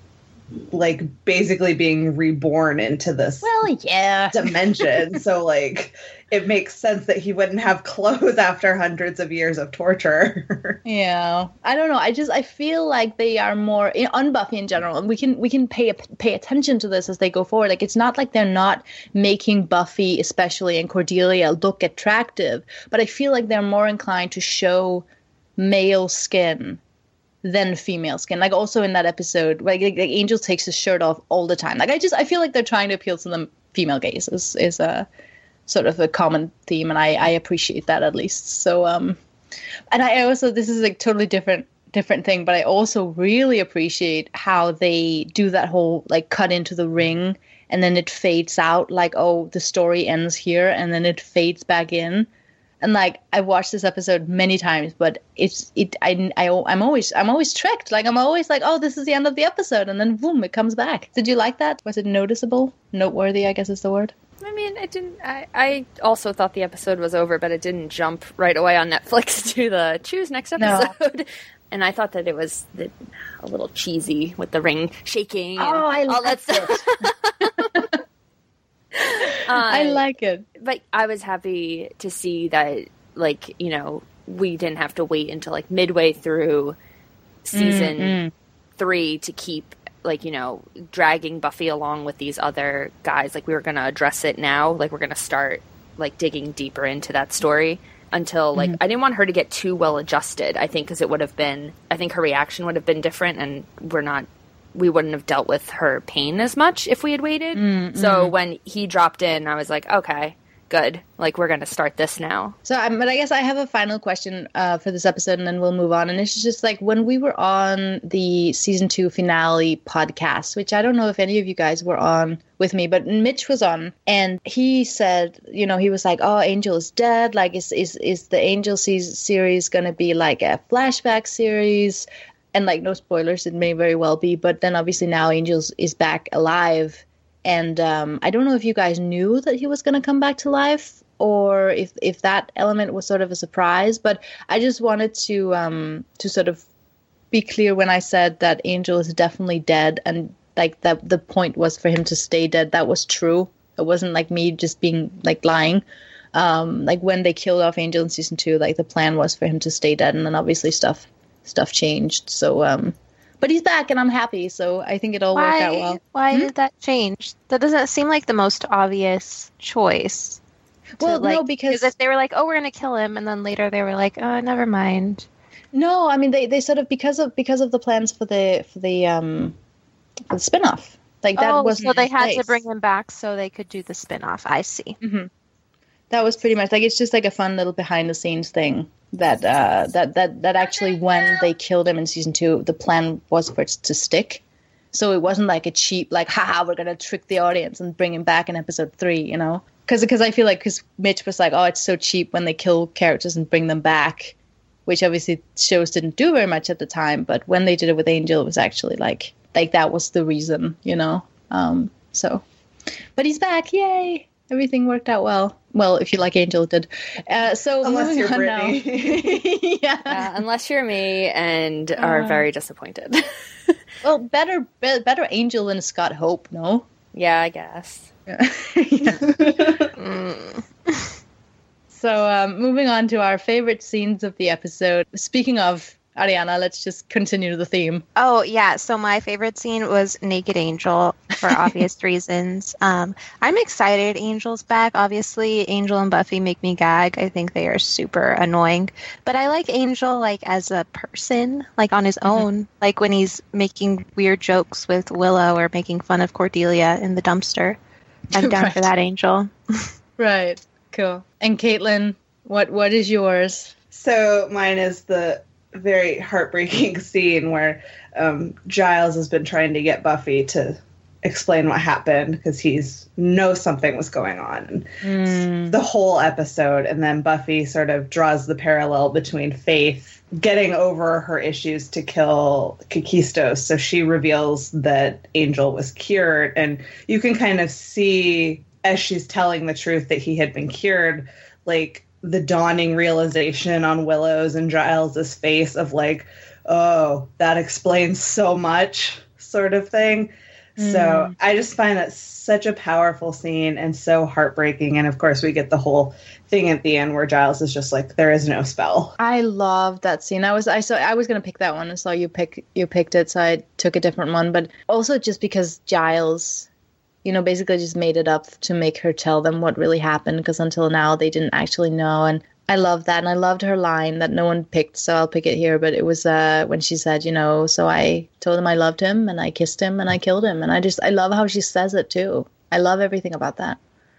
basically being reborn into this dimension. So it makes sense that he wouldn't have clothes after hundreds of years of torture. Yeah, I don't know. I feel like they are more on Buffy in general, and we can pay attention to this as they go forward. It's not like they're not making Buffy, especially and Cordelia, look attractive, but I feel like they're more inclined to show male skin than female skin. Also in that episode, Angel takes his shirt off all the time. I feel like they're trying to appeal to the female gaze is a sort of a common theme, and I appreciate that at least. So and I also, this is totally different thing, but I also really appreciate how they do that whole cut into the ring and then it fades out, oh, the story ends here, and then it fades back in. And I've watched this episode many times, but I'm always tricked. I'm always oh, this is the end of the episode, and then boom, it comes back. Did you like that? Was it noticeable? Noteworthy, I guess is the word. I mean, it didn't. I also thought the episode was over, but it didn't jump right away on Netflix to the choose next episode. No. And I thought that it was a little cheesy with the ring shaking. And I all that stuff. I like it. But I was happy to see that, we didn't have to wait until midway through season 3 to keep like, dragging Buffy along with these other guys. Like, we were going to address it now. Like, we're going to start, like, digging deeper into that story until, like, I didn't want her to get too well adjusted, I think, because it would have been, I think her reaction would have been different, and we wouldn't have dealt with her pain as much if we had waited. So when he dropped in, I was like, okay, good. Like, we're going to start this now. So, but I guess I have a final question for this episode, and then we'll move on. And it's just like, when we were on the season 2 finale podcast, which I don't know if any of you guys were on with me, but Mitch was on, and he said, he was like, oh, Angel is dead. Like, is the Angel series going to be like a flashback series? And like, no spoilers, it may very well be. But then obviously now Angel is back alive. And I don't know if you guys knew that he was going to come back to life, or if that element was sort of a surprise. But I just wanted to sort of be clear when I said that Angel is definitely dead, and like that the point was for him to stay dead. That was true. It wasn't like me just being like lying. Like when they killed off Angel in season 2, like the plan was for him to stay dead, and then obviously stuff changed. So but he's back, and I'm happy, so I think it all worked out well. Why did that change? That doesn't seem like the most obvious choice. Well, no, because if they were like, oh, we're going to kill him, and then later they were like, oh, never mind. No, I mean, they sort of, because of the plans for the spin-off. Like, that wasn't so they had place. To bring him back so they could do the spin-off. I see. Mm-hmm. That was pretty much, like, it's just like a fun little behind-the-scenes thing. That actually, when they killed him in season 2, the plan was for it to stick. So it wasn't like a cheap, like, haha, we're going to trick the audience and bring him back in episode 3, Because I feel like, because Mitch was like, oh, it's so cheap when they kill characters and bring them back, which obviously shows didn't do very much at the time. But when they did it with Angel, it was actually like that was the reason, So, but he's back, yay! Everything worked out well. Well, if you like Angel, it did. So unless you're Brittany. Yeah, unless you're me and are very disappointed. Well, better Angel than Scott Hope, no? Yeah, I guess. Yeah. So moving on to our favorite scenes of the episode. Speaking of, Ariana, let's just continue the theme. Oh, yeah. So my favorite scene was Naked Angel for obvious reasons. I'm excited Angel's back. Obviously, Angel and Buffy make me gag. I think they are super annoying. But I like Angel, like, as a person, like, on his own. Like, when he's making weird jokes with Willow or making fun of Cordelia in the dumpster. I'm down for that, Angel. Right. Cool. And Caitlin, what is yours? So mine is the very heartbreaking scene where Giles has been trying to get Buffy to explain what happened because he's knows something was going on the whole episode, and then Buffy sort of draws the parallel between Faith getting over her issues to kill Kakistos, so she reveals that Angel was cured, and you can kind of see as she's telling the truth that he had been cured, like the dawning realization on Willow's and Giles's face of like, oh, that explains so much, sort of thing. So I just find that such a powerful scene and so heartbreaking. And of course we get the whole thing at the end where Giles is just like, there is no spell. I love that scene. I was going to pick that one and saw you picked it, so I took a different one. But also just because Giles, basically just made it up to make her tell them what really happened, because until now they didn't actually know. And I love that. And I loved her line that no one picked, so I'll pick it here. But it was when she said, so I told him I loved him and I kissed him and I killed him. And I love how she says it too. I love everything about that.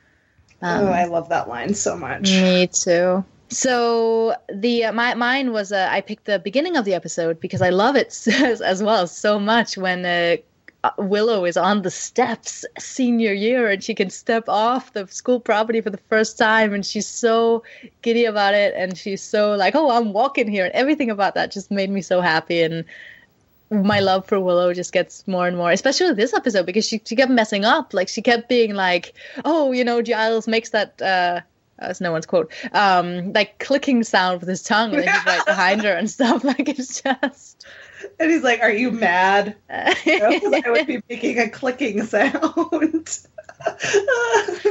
I love that line so much. Me too. So mine was I picked the beginning of the episode because I love it as well so much when Willow is on the steps senior year and she can step off the school property for the first time, and she's so giddy about it, and she's so like, oh, I'm walking here, and everything about that just made me so happy. And my love for Willow just gets more and more, especially this episode, because she kept messing up. Like, she kept being like, oh, Giles makes that that's no one's quote, like clicking sound with his tongue, and then he's right behind her and stuff. Like, it's just. And he's like, are you mad? I would be making a clicking sound.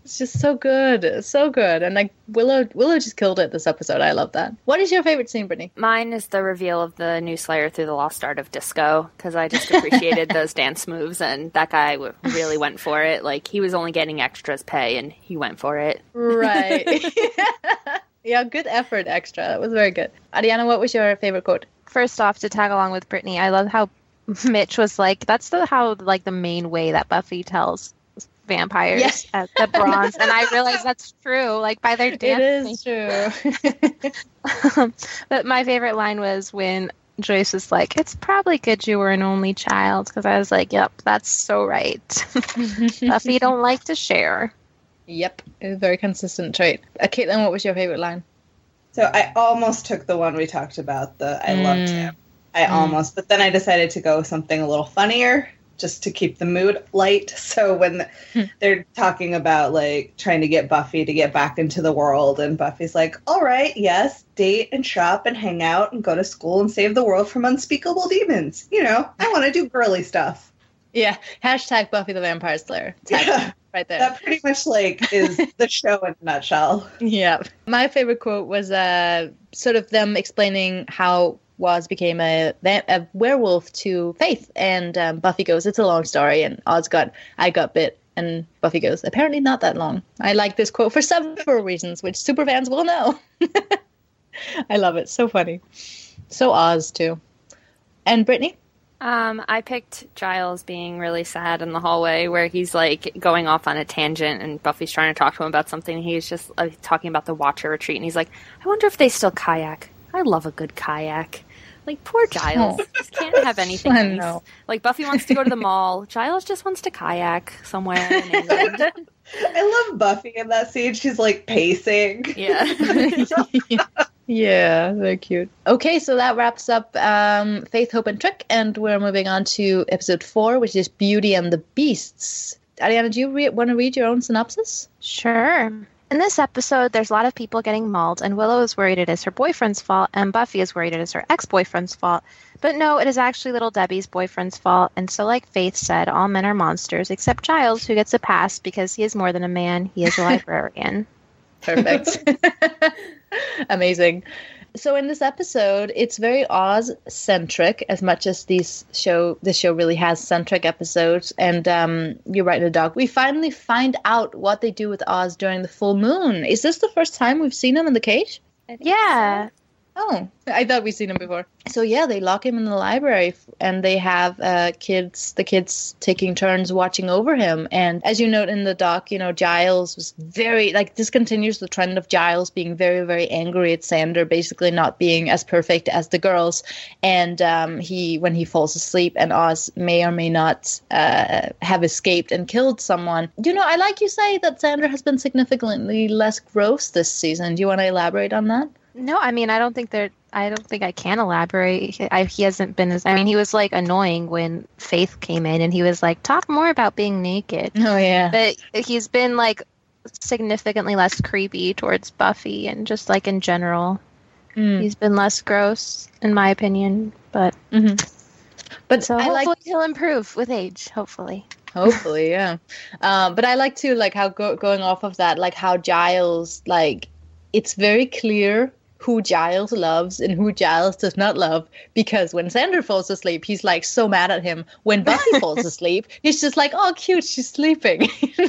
It's just so good. So good. And like Willow just killed it this episode. I love that. What is your favorite scene, Brittany? Mine is the reveal of the new Slayer through the lost art of disco, because I just appreciated those dance moves, and that guy really went for it. Like, he was only getting extras pay, and he went for it. Right. Yeah, good effort, extra. That was very good. Ariana, what was your favorite quote? First off, to tag along with Brittany, I love how Mitch was like, that's the main way that Buffy tells vampires at the bronze. And I realized that's true, like by their dancing. It is true. But my favorite line was when Joyce was like, it's probably good you were an only child, because I was like, yep, that's so right. Buffy don't like to share. Yep, it's a very consistent trait. Caitlin, what was your favorite line? So I almost took the one we talked about, I loved him. Almost, but then I decided to go with something a little funnier, just to keep the mood light. So when they're talking about like trying to get Buffy to get back into the world, and Buffy's like, all right, yes, date and shop and hang out and go to school and save the world from unspeakable demons. You know, I want to do girly stuff. Yeah, hashtag Buffy the Vampire Slayer. Tag right there. That pretty much like is the show in a nutshell. Yeah. My favorite quote was sort of them explaining how Woz became a werewolf to Faith, and Buffy goes, it's a long story, and Oz I got bit, and Buffy goes, apparently not that long. I like this quote for several reasons, which superfans will know. I love it. So funny. So Oz, too. And Brittany? I picked Giles being really sad in the hallway, where he's like going off on a tangent, and Buffy's trying to talk to him about something. He's just talking about the Watcher retreat, and he's like, I wonder if they still kayak. I love a good kayak. Like, poor Giles. Just can't have anything. I know. Like, Buffy wants to go to the mall. Giles just wants to kayak somewhere in England. I love Buffy in that scene. She's like pacing. Yeah. Yeah, very cute. Okay, so that wraps up Faith, Hope, and Trick, and we're moving on to episode 4, which is Beauty and the Beasts. Ariana, do you want to read your own synopsis? Sure. In this episode, there's a lot of people getting mauled, and Willow is worried it is her boyfriend's fault, and Buffy is worried it is her ex-boyfriend's fault. But no, it is actually little Debbie's boyfriend's fault, and so like Faith said, all men are monsters, except Giles, who gets a pass because he is more than a man, he is a librarian. Perfect. Amazing. So in this episode, it's very Oz-centric, as much as this show really has centric episodes. And you're right in the dog. We finally find out what they do with Oz during the full moon. Is this the first time we've seen him in the cage? Yeah. Oh, I thought we'd seen him before. So yeah, they lock him in the library, and they have the kids taking turns watching over him. And as you note in the doc, Giles was very, this continues the trend of Giles being very, very angry at Xander, basically not being as perfect as the girls. And when he falls asleep, and Oz may or may not have escaped and killed someone. I like you say that Xander has been significantly less gross this season. Do you want to elaborate on that? No, I mean, I don't think I can elaborate. He hasn't been he was like annoying when Faith came in, and he was like, talk more about being naked. Oh yeah. But he's been like significantly less creepy towards Buffy, and just like in general, he's been less gross in my opinion. But but so hopefully he'll improve with age. Hopefully, yeah. But I like to how going off of that, how Giles it's very clear who Giles loves and who Giles does not love, because when Xander falls asleep, he's so mad at him. When Buffy falls asleep, he's just oh, cute, she's sleeping.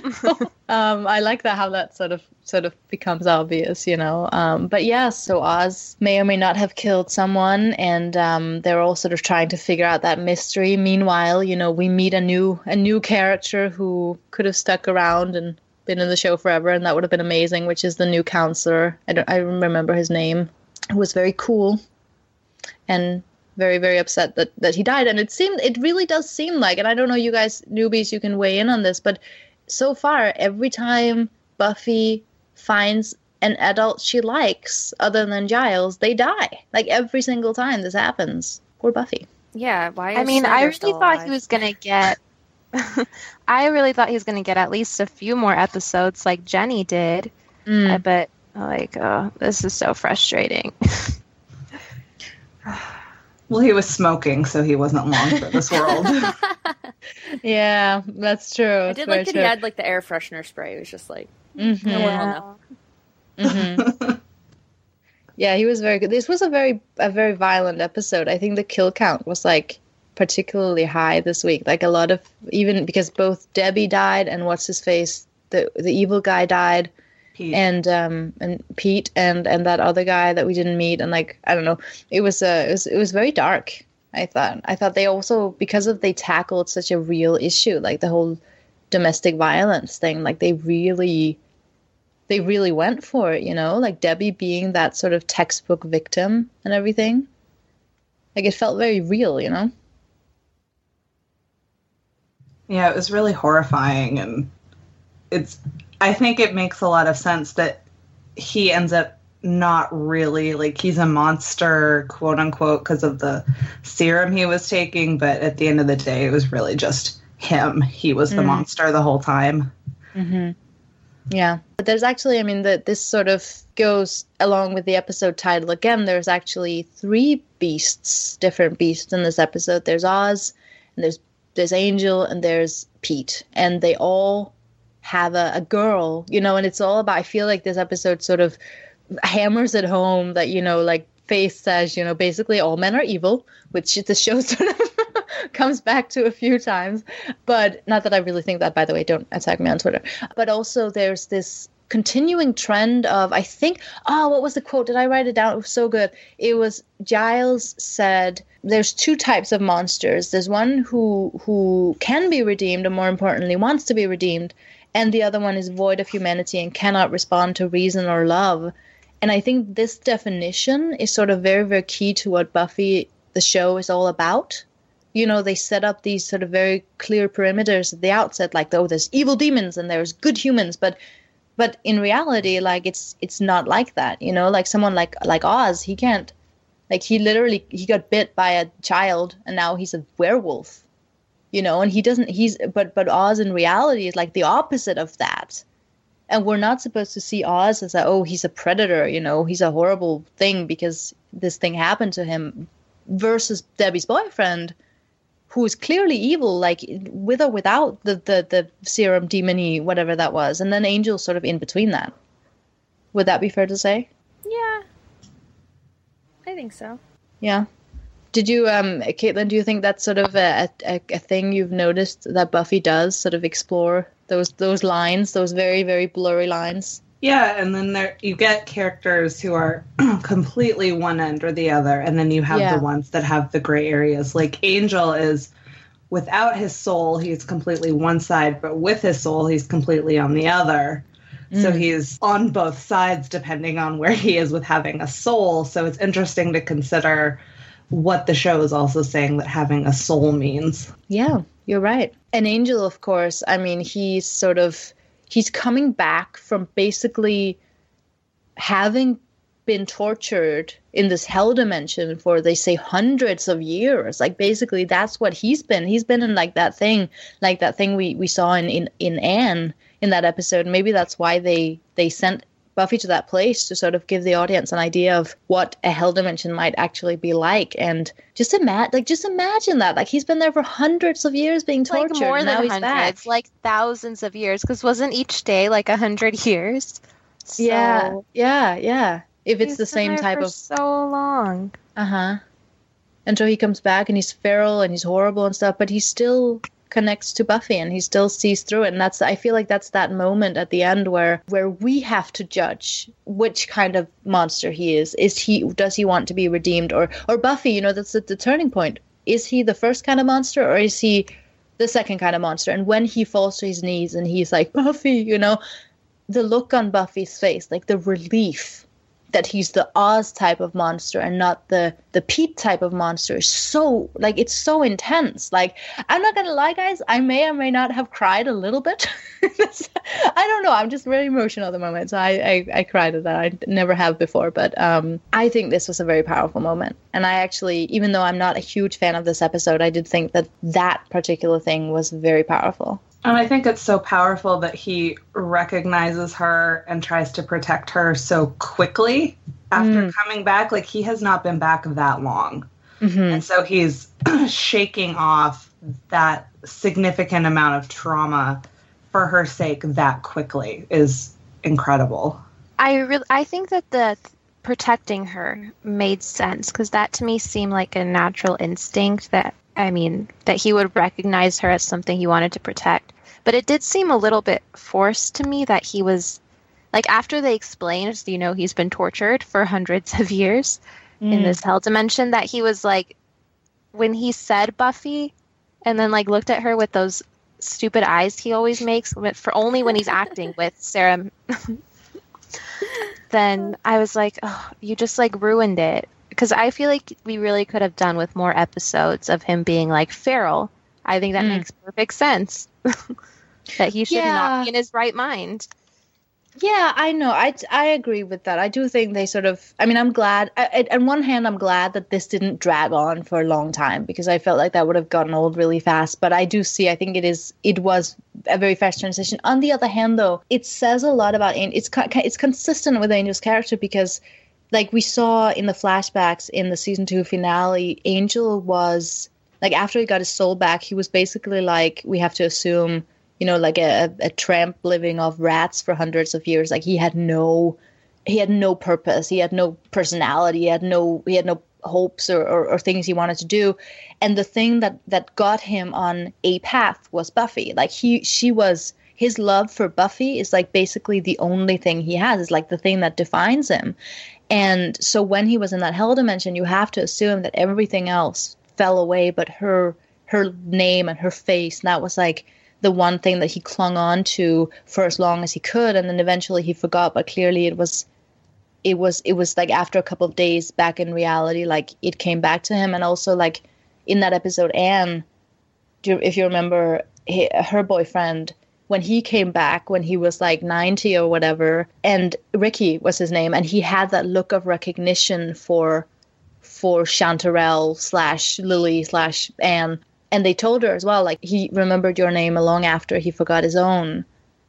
I like that, how that sort of becomes obvious, But yeah, so Oz may or may not have killed someone, and they're all sort of trying to figure out that mystery. Meanwhile, we meet a new character who could have stuck around and been in the show forever, and that would have been amazing, which is the new counselor. I remember his name. Who was very cool and very, very upset that he died. And it really does seem like, and I don't know, you guys newbies, you can weigh in on this, but so far, every time Buffy finds an adult she likes other than Giles, they die. Every single time this happens. Poor Buffy. Yeah, why is I really still thought alive? he was going to get I really thought he was going to get at least a few more episodes like Jenny did. But this is so frustrating. Well, he was smoking, so he wasn't long for this world. Yeah, that's true. I did like that he had the air freshener spray. It was just Mm-hmm. Yeah. Mm-hmm. Yeah, he was very good. This was a very violent episode. I think the kill count was like particularly high this week. Like a lot of, even because both Debbie died and what's his face, the evil guy died, Pete. and Pete and that other guy that we didn't meet, and like I don't know, it was very dark. I thought they also, because of they tackled such a real issue, like the whole domestic violence thing, like they really went for it, you know, like Debbie being that sort of textbook victim and everything. Like it felt very real, you know? Yeah, it was really horrifying, and I think it makes a lot of sense that he ends up not really, like, he's a monster, quote unquote, because of the serum he was taking, but at the end of the day, it was really just him. He was the monster the whole time. Mm-hmm. Yeah. But there's actually, I mean, this sort of goes along with the episode title again. There's actually 3 different beasts in this episode. There's Oz, and there's Angel, and there's Pete. And they all have a girl, you know, and it's all about, I feel like this episode sort of hammers it home that, you know, like Faith says, you know, basically all men are evil, which the show sort of comes back to a few times. But not that I really think that, by the way, don't attack me on Twitter. But also there's this continuing trend of, I think, what was the quote? Did I write it down? It was so good. It was Giles said, there's 2 types of monsters. There's one who can be redeemed, or more importantly, wants to be redeemed. And the other one is void of humanity and cannot respond to reason or love. And I think this definition is sort of very, very key to what Buffy, the show, is all about. You know, they set up these sort of very clear perimeters at the outset, like, oh, there's evil demons and there's good humans. But in reality, like, it's not like that. You know, like someone like Oz, he can't, like, he got bit by a child and now he's a werewolf. You know, and but Oz in reality is like the opposite of that. And we're not supposed to see Oz as he's a predator, you know, he's a horrible thing because this thing happened to him, versus Debbie's boyfriend, who is clearly evil, like with or without the serum demony, whatever that was. And then Angel's sort of in between that. Would that be fair to say? Yeah. I think so. Yeah. Did you, Caitlin, do you think that's sort of a thing you've noticed that Buffy does, sort of explore those lines, those very, very blurry lines? Yeah, and then you get characters who are completely one end or the other, and then you have the ones that have the gray areas. Like Angel is, without his soul, he's completely one side, but with his soul, he's completely on the other. So he's on both sides depending on where he is with having a soul. So it's interesting to consider what the show is also saying that having a soul means. Yeah, you're right. And Angel, of course, I mean, he's coming back from basically having been tortured in this hell dimension for, they say, hundreds of years. Like, basically, that's what he's been. He's been in like that thing we saw in Anne in that episode. Maybe that's why they sent Buffy to that place, to sort of give the audience an idea of what a hell dimension might actually be like. And just imagine that, like, he's been there for hundreds of years being tortured. Like more than hundreds, back. Like thousands of years, because wasn't each day like 100 years? So yeah. If it's the same type of so long. Until he comes back and he's feral and he's horrible and stuff, but he still connects to Buffy and he still sees through it. And I feel like that's that moment at the end where we have to judge which kind of monster he is. Does he want to be redeemed, or Buffy, you know, that's the turning point. Is he the first kind of monster, or is he the second kind of monster? And when he falls to his knees and he's like, Buffy, you know, the look on Buffy's face, like the relief that he's the Oz type of monster and not the Pete type of monster, is so, like, it's so intense. Like, I'm not gonna lie, guys, I may or may not have cried a little bit. I don't know, I'm just very emotional at the moment, so I cried at that. I never have before, but I think this was a very powerful moment. And I actually, even though I'm not a huge fan of this episode, I did think that particular thing was very powerful. And I think it's so powerful that he recognizes her and tries to protect her so quickly after coming back. Like, he has not been back that long. And so he's shaking off that significant amount of trauma for her sake that quickly is incredible. I think that the protecting her made sense, because that to me seemed like a natural instinct that he would recognize her as something he wanted to protect. But it did seem a little bit forced to me that he was, like, after they explained, he's been tortured for hundreds of years in this hell dimension, that he was like, when he said Buffy and then like looked at her with those stupid eyes he always makes for only when he's acting with Sarah, then I was like, oh, you just like ruined it. Because I feel like we really could have done with more episodes of him being like feral. I think that makes perfect sense. That he should not be in his right mind. Yeah, I know. I agree with that. I do think they sort of... I mean, I'm glad... on one hand, I'm glad that this didn't drag on for a long time, because I felt like that would have gotten old really fast. But I do see... I think it was a very fast transition. On the other hand, though, it says a lot about... It's consistent with Angel's character, because, like we saw in the flashbacks in the season 2 finale, Angel was... Like, after he got his soul back, he was basically like, we have to assume... like a tramp living off rats for hundreds of years. Like he had no purpose. He had no personality. He had no hopes or things he wanted to do. And the thing that got him on a path was Buffy. Like his love for Buffy is like basically the only thing he has. Is like the thing that defines him. And so when he was in that hell dimension, you have to assume that everything else fell away, but her name and her face, and that was like the one thing that he clung on to for as long as he could, and then eventually he forgot. But clearly it was like after a couple of days back in reality, like it came back to him. And also like in that episode, Anne, if you remember, her boyfriend, when he came back when he was like 90 or whatever, and Ricky was his name, and he had that look of recognition for Chanterelle / Lily / Anne. And they told her as well, like, he remembered your name long after he forgot his own.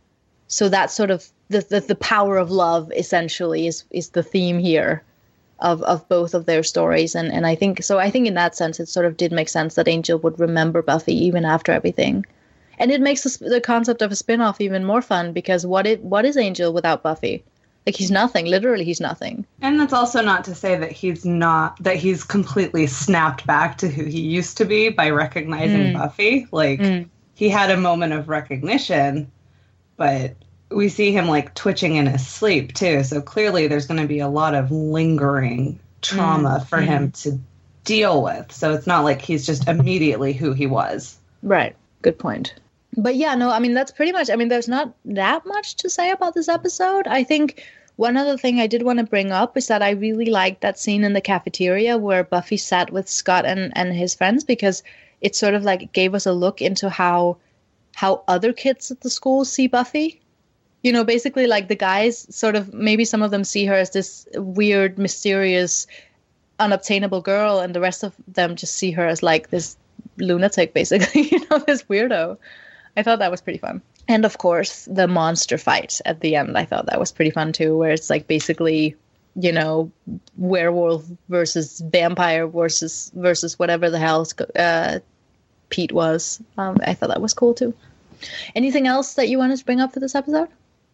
So that's sort of the power of love, essentially, is the theme here of both of their stories. And I think in that sense, it sort of did make sense that Angel would remember Buffy even after everything. And it makes the concept of a spin-off even more fun, because what is Angel without Buffy? Like, he's nothing. Literally, he's nothing. And that's also not to say that he's completely snapped back to who he used to be by recognizing Buffy. Like, he had a moment of recognition, but we see him, like, twitching in his sleep, too. So clearly there's going to be a lot of lingering trauma for him to deal with. So it's not like he's just immediately who he was. Right. Good point. But yeah, no, I mean, that's pretty much, I mean, there's not that much to say about this episode. I think one other thing I did want to bring up is that I really liked that scene in the cafeteria where Buffy sat with Scott and his friends, because it sort of like gave us a look into how other kids at the school see Buffy. You know, basically like the guys sort of, maybe some of them see her as this weird, mysterious, unobtainable girl, and the rest of them just see her as like this lunatic, basically, you know, this weirdo. I thought that was pretty fun. And of course, the monster fight at the end, I thought that was pretty fun too, where it's like basically, you know, werewolf versus vampire versus whatever the hell Pete was. I thought that was cool too. Anything else that you wanted to bring up for this episode?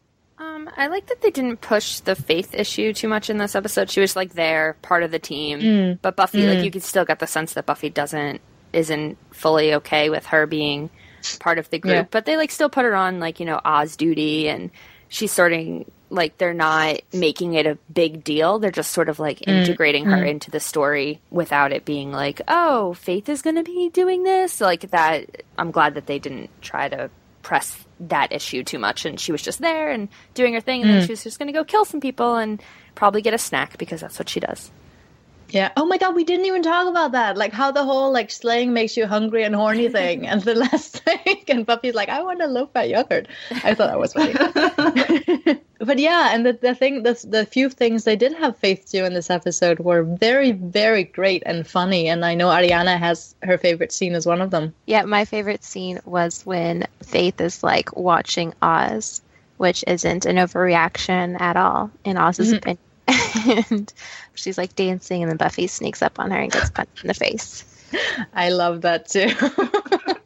I like that they didn't push the Faith issue too much in this episode. She was like there, part of the team. But Buffy, like, you could still get the sense that Buffy isn't fully okay with her being part of the group. Yeah. But they like still put her on, like, you know, Oz duty, and she's sorting, like, they're not making it a big deal. They're just sort of like integrating her into the story without it being like, oh, Faith is going to be doing this. Like that. I'm glad that they didn't try to press that issue too much, and she was just there and doing her thing, and then she was just going to go kill some people and probably get a snack, because that's what she does. Yeah. Oh my God, we didn't even talk about that. Like how the whole like slaying makes you hungry and horny thing. And the last thing, and Buffy's like, I want a low-fat yogurt. I thought that was funny. But yeah, and the few things they did have Faith do in this episode were very, very great and funny. And I know Ariana has her favorite scene as one of them. Yeah, my favorite scene was when Faith is like watching Oz, which isn't an overreaction at all in Oz's opinion. And she's like dancing, and then Buffy sneaks up on her and gets punched in the face. I love that too.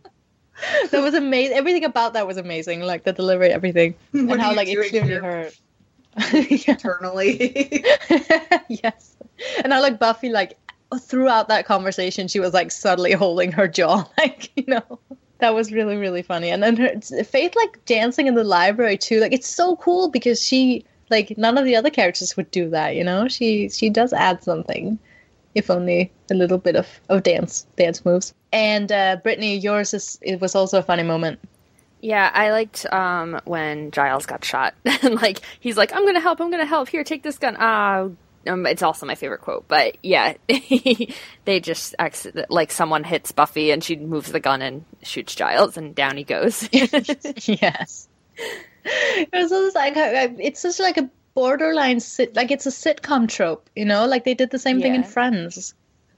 That was amazing. Everything about that was amazing. Like the delivery, everything, and how like it clearly hurt. eternally. Yes. And I like Buffy, like, throughout that conversation, she was like subtly holding her jaw, like, that was really, really funny. And then Faith, like, dancing in the library too, like, it's so cool because she, like, none of the other characters would do that, she does add something, if only a little bit of dance moves. And Brittany, it was also a funny moment. Yeah, I liked when Giles got shot. And, like, he's like, I'm gonna help, here, take this gun. It's also my favorite quote, but yeah, they just like someone hits Buffy and she moves the gun and shoots Giles and down he goes. Yes. It's just like a borderline like it's a sitcom trope, like they did the same thing in Friends.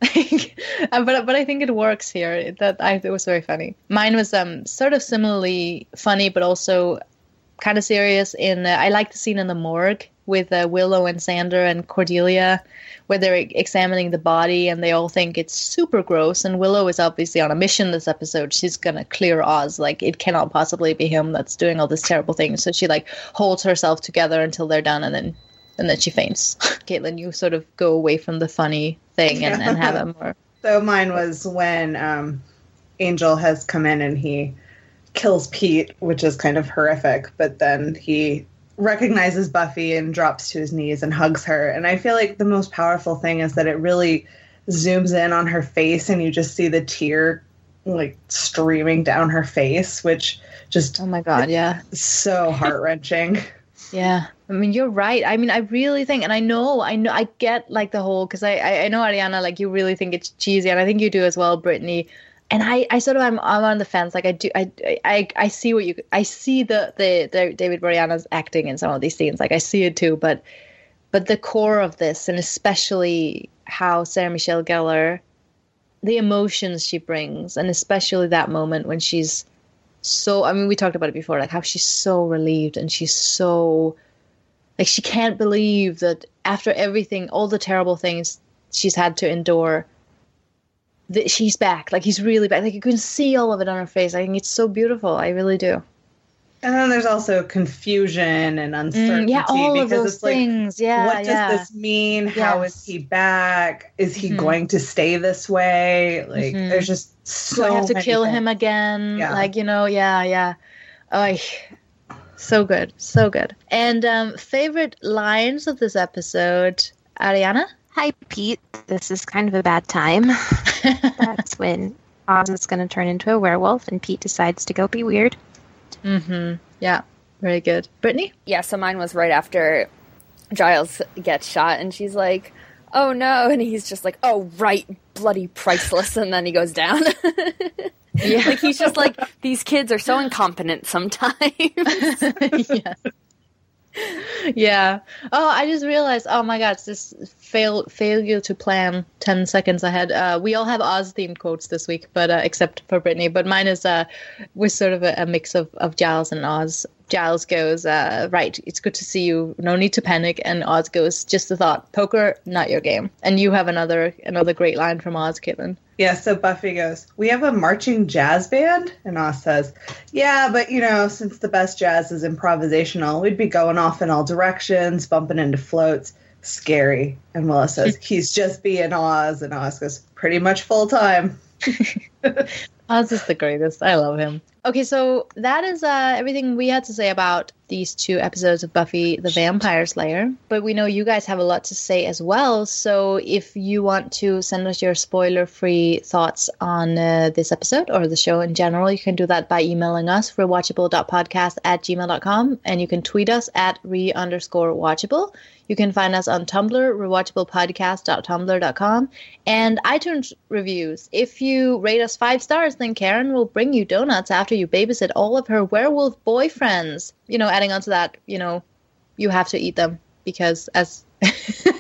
But I think it works here. It was very funny. Mine was sort of similarly funny, but also kind of serious. I like the scene in the morgue with Willow and Xander and Cordelia, where they're examining the body and they all think it's super gross. And Willow is obviously on a mission this episode. She's gonna clear Oz. Like, it cannot possibly be him that's doing all this terrible things. So she like holds herself together until they're done, and then she faints. Caitlin, you sort of go away from the funny thing and have a more... So mine was when Angel has come in and he kills Pete, which is kind of horrific, but then he recognizes Buffy and drops to his knees and hugs her. And I feel like the most powerful thing is that it really zooms in on her face and you just see the tear like streaming down her face, which just... Oh my God, yeah. So heart-wrenching. Yeah. I mean, you're right. I mean, I really think, and I know, I get like the whole, because I know, Ariana, like, you really think it's cheesy, and I think you do as well, Brittany. And I sort of, I'm on the fence. Like, I see I see the David Boreanaz's acting in some of these scenes. Like, I see it too, but the core of this, and especially how Sarah Michelle Gellar, the emotions she brings, and especially that moment when she's so, I mean, we talked about it before, like how she's so relieved and she's so, like, she can't believe that after everything, all the terrible things she's had to endure, that she's back. Like, he's really back. Like, you can see all of it on her face. I think it's so beautiful. I really do. And then there's also confusion and uncertainty. Yeah, all of those things. Like, yeah, what does this mean? Yes. How is he back? Is he going to stay this way? Like, there's just so Do I have to kill things. him again? Yeah. Like, yeah. Oh, so good. So good. And favorite lines of this episode, Ariana? Hi, Pete. This is kind of a bad time. That's when Oz is going to turn into a werewolf and Pete decides to go be weird. Yeah, very good. Brittany? Yeah, so mine was right after Giles gets shot, and she's like, oh no, and he's just like, oh right, bloody priceless, and then he goes down. Yeah. Like, he's just like, these kids are so incompetent sometimes. Yes. Yeah. Oh, I just realized, oh my God, it's this failure to plan 10 seconds ahead. We all have Oz themed quotes this week, but except for Brittany. But mine is was sort of a mix of Giles and Oz. Giles goes, right, it's good to see you. No need to panic. And Oz goes, just a thought, poker, not your game. And you have another great line from Oz, Caitlin. Yeah, so Buffy goes, we have a marching jazz band? And Oz says, yeah, but, since the best jazz is improvisational, we'd be going off in all directions, bumping into floats. Scary. And Willow says, he's just being Oz. And Oz goes, pretty much full time. Oz is the greatest. I love him. Okay, so that is everything we had to say about these 2 episodes of Buffy the Vampire Slayer. But we know you guys have a lot to say as well. So if you want to send us your spoiler-free thoughts on this episode or the show in general, you can do that by emailing us, rewatchable.podcast@gmail.com. And you can tweet us at @re_watchable. You can find us on Tumblr, rewatchablepodcast.tumblr.com, and iTunes reviews. If you rate us 5 stars, then Karen will bring you donuts after you babysit all of her werewolf boyfriends. Adding on to that, you have to eat them because as I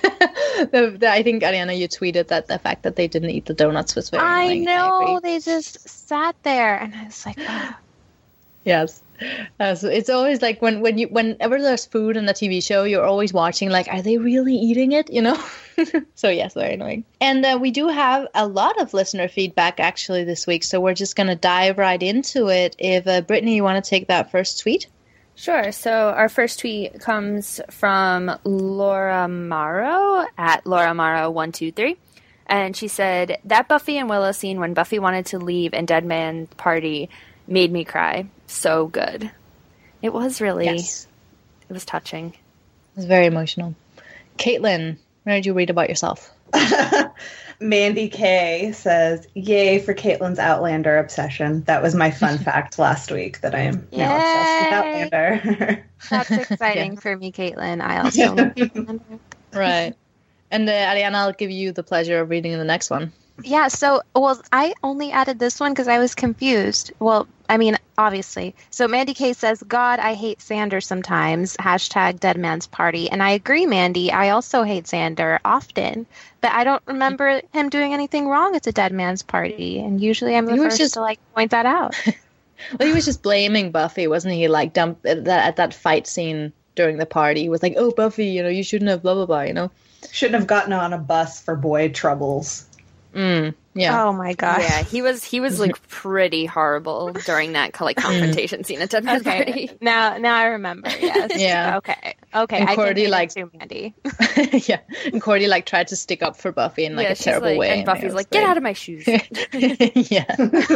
think, Ariana, you tweeted that the fact that they didn't eat the donuts was very annoying. I know, they just sat there, and I was like, oh. Yes. So it's always like whenever there's food in the TV show, you're always watching, like, are they really eating it? So yes, very annoying. And we do have a lot of listener feedback actually this week, so we're just going to dive right into it. If Brittany, you want to take that first tweet? Sure. So our first tweet comes from Laura Morrow at Laura Morrow 123. And she said, that Buffy and Willow scene when Buffy wanted to leave and Dead Man's party made me cry. So good. It was really, it was touching. It was very emotional. Caitlin, what did you read about yourself? Mandy K says, yay for Caitlin's Outlander obsession. That was my fun fact last week that I am now obsessed with Outlander. That's exciting for me, Caitlin. I also Right. And Ariana, I'll give you the pleasure of reading the next one. Yeah, so, I only added this one because I was confused. Well, I mean, obviously. So Mandy K says, God, I hate Xander sometimes. # Dead Man's Party. And I agree, Mandy. I also hate Xander often. But I don't remember him doing anything wrong at the Dead Man's Party. And usually I'm the first to, point that out. Well, he was just blaming Buffy, wasn't he? Like, at that fight scene during the party. He was like, oh, Buffy, you shouldn't have blah, blah, blah, Shouldn't have gotten on a bus for boy troubles. Yeah. Oh my gosh. Yeah, he was like pretty horrible during that confrontation scene at Dead Man's Party. Now I remember. Yes. Yeah. Okay. And Cordy too, Mandy. Yeah. And Cordy tried to stick up for Buffy in a terrible way. And Buffy's like, get out of my shoes. Yeah.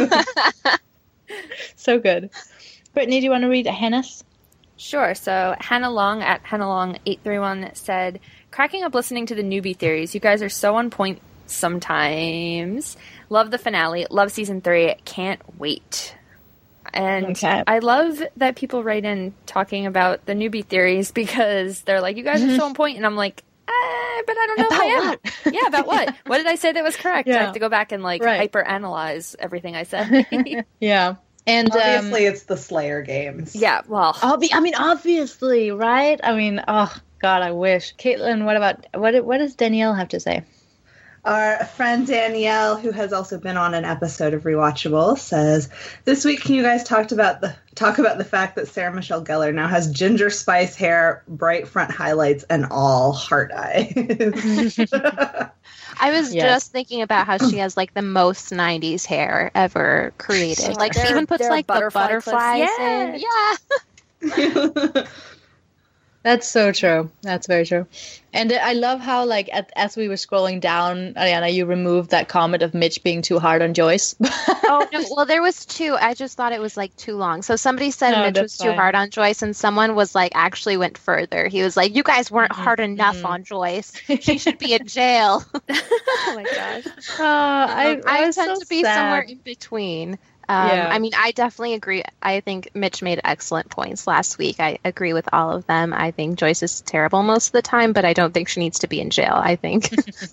So good. Brittany, do you want to read Hannah's? Sure. So Hannah Long at Hannah Long 831 said, cracking up listening to the newbie theories. You guys are so on point sometimes. Love the finale. Love season 3. Can't wait. And I love that people write in talking about the newbie theories because they're like, you guys are so on point. And I'm like, but I don't know if I am. Yeah, about what? What did I say that was correct? Yeah. I have to go back and hyper-analyze everything I said. Yeah. And obviously it's the Slayer games. Yeah, well. Obviously, right? I mean, oh, God, I wish. Caitlin, what does Danielle have to say? Our friend Danielle, who has also been on an episode of Rewatchable, says, this week can you guys talk about the fact that Sarah Michelle Gellar now has ginger spice hair, bright front highlights, and all heart eyes. I was just thinking about how she has the most 90s hair ever created. She even puts the butterflies in. Yeah. That's so true. That's very true. And I love how, as we were scrolling down, Ariana, you removed that comment of Mitch being too hard on Joyce. Oh, no, well, there was 2. I just thought it was, too long. So somebody said Mitch was too hard on Joyce, and someone was, actually went further. He was like, you guys weren't hard enough on Joyce. She should be in jail. Oh, my gosh. I tend to be somewhere in between. I mean, I definitely agree. I think Mitch made excellent points last week. I agree with all of them. I think Joyce is terrible most of the time, but I don't think she needs to be in jail. I think.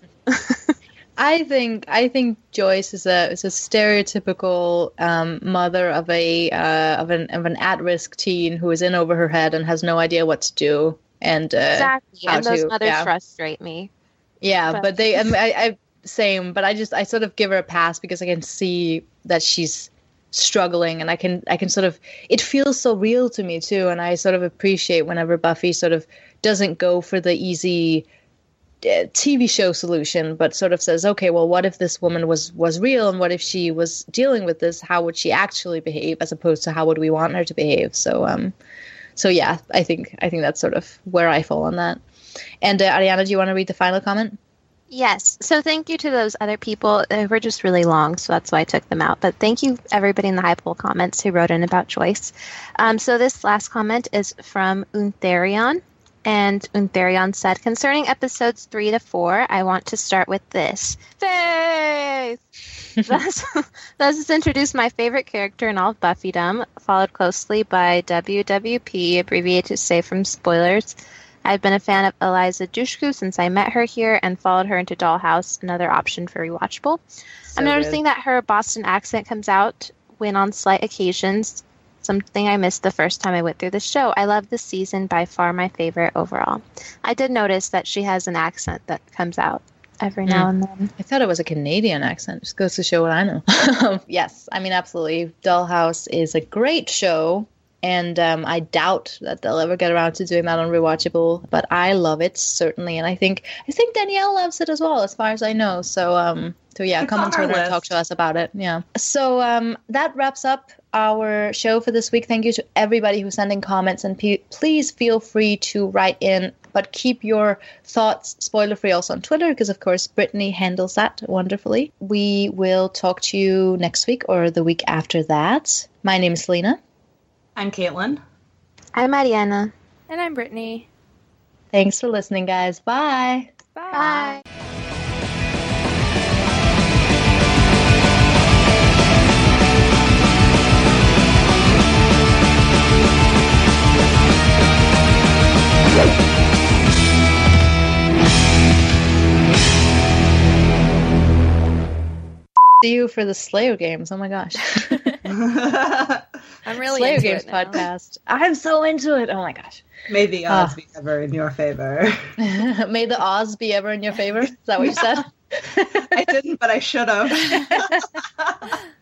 I think Joyce is a stereotypical mother of an at-risk teen who is in over her head and has no idea what to do. And exactly, and those mothers frustrate me. Yeah, but they. I same, but I sort of give her a pass because I can see that she's struggling, and I can sort of, it feels so real to me too, and I sort of appreciate whenever Buffy sort of doesn't go for the easy TV show solution, but sort of says, okay, well, what if this woman was real, and what if she was dealing with this? How would she actually behave, as opposed to how would we want her to behave? So yeah, I think that's sort of where I fall on that. And Ariana, do you want to read the final comment? Yes. So thank you to those other people. They were just really long, so that's why I took them out. But thank you, everybody in the High Poll comments who wrote in about Joyce. So this last comment is from Untherion. And Untherion said, concerning episodes 3 to 4, I want to start with this. Faith! Thus is introduced my favorite character in all of Buffydom, followed closely by WWP, abbreviated to save from spoilers. I've been a fan of Eliza Dushku since I met her here and followed her into Dollhouse, another option for Rewatchable. I'm noticing that her Boston accent comes out when on slight occasions, something I missed the first time I went through the show. I love this season, by far my favorite overall. I did notice that she has an accent that comes out every now and then. I thought it was a Canadian accent. Just goes to show what I know. Yes, I mean, absolutely. Dollhouse is a great show. And I doubt that they'll ever get around to doing that on Rewatchable, but I love it certainly, and I think Danielle loves it as well, as far as I know. So yeah, come on Twitter and talk to us about it. Yeah. So that wraps up our show for this week. Thank you to everybody who's sending comments, and please feel free to write in, but keep your thoughts spoiler free also on Twitter, because of course Brittany handles that wonderfully. We will talk to you next week or the week after that. My name is Selena. I'm Caitlin. I'm Mariana. And I'm Brittany. Thanks for listening, guys. Bye. Bye. Bye. See you for the Slayer games. Oh my gosh. I'm really Slayer into Games it now. podcast. I'm so into it. Oh my gosh. May the odds be ever in your favor. May the odds be ever in your favor. Is that what you said? I didn't, but I should have.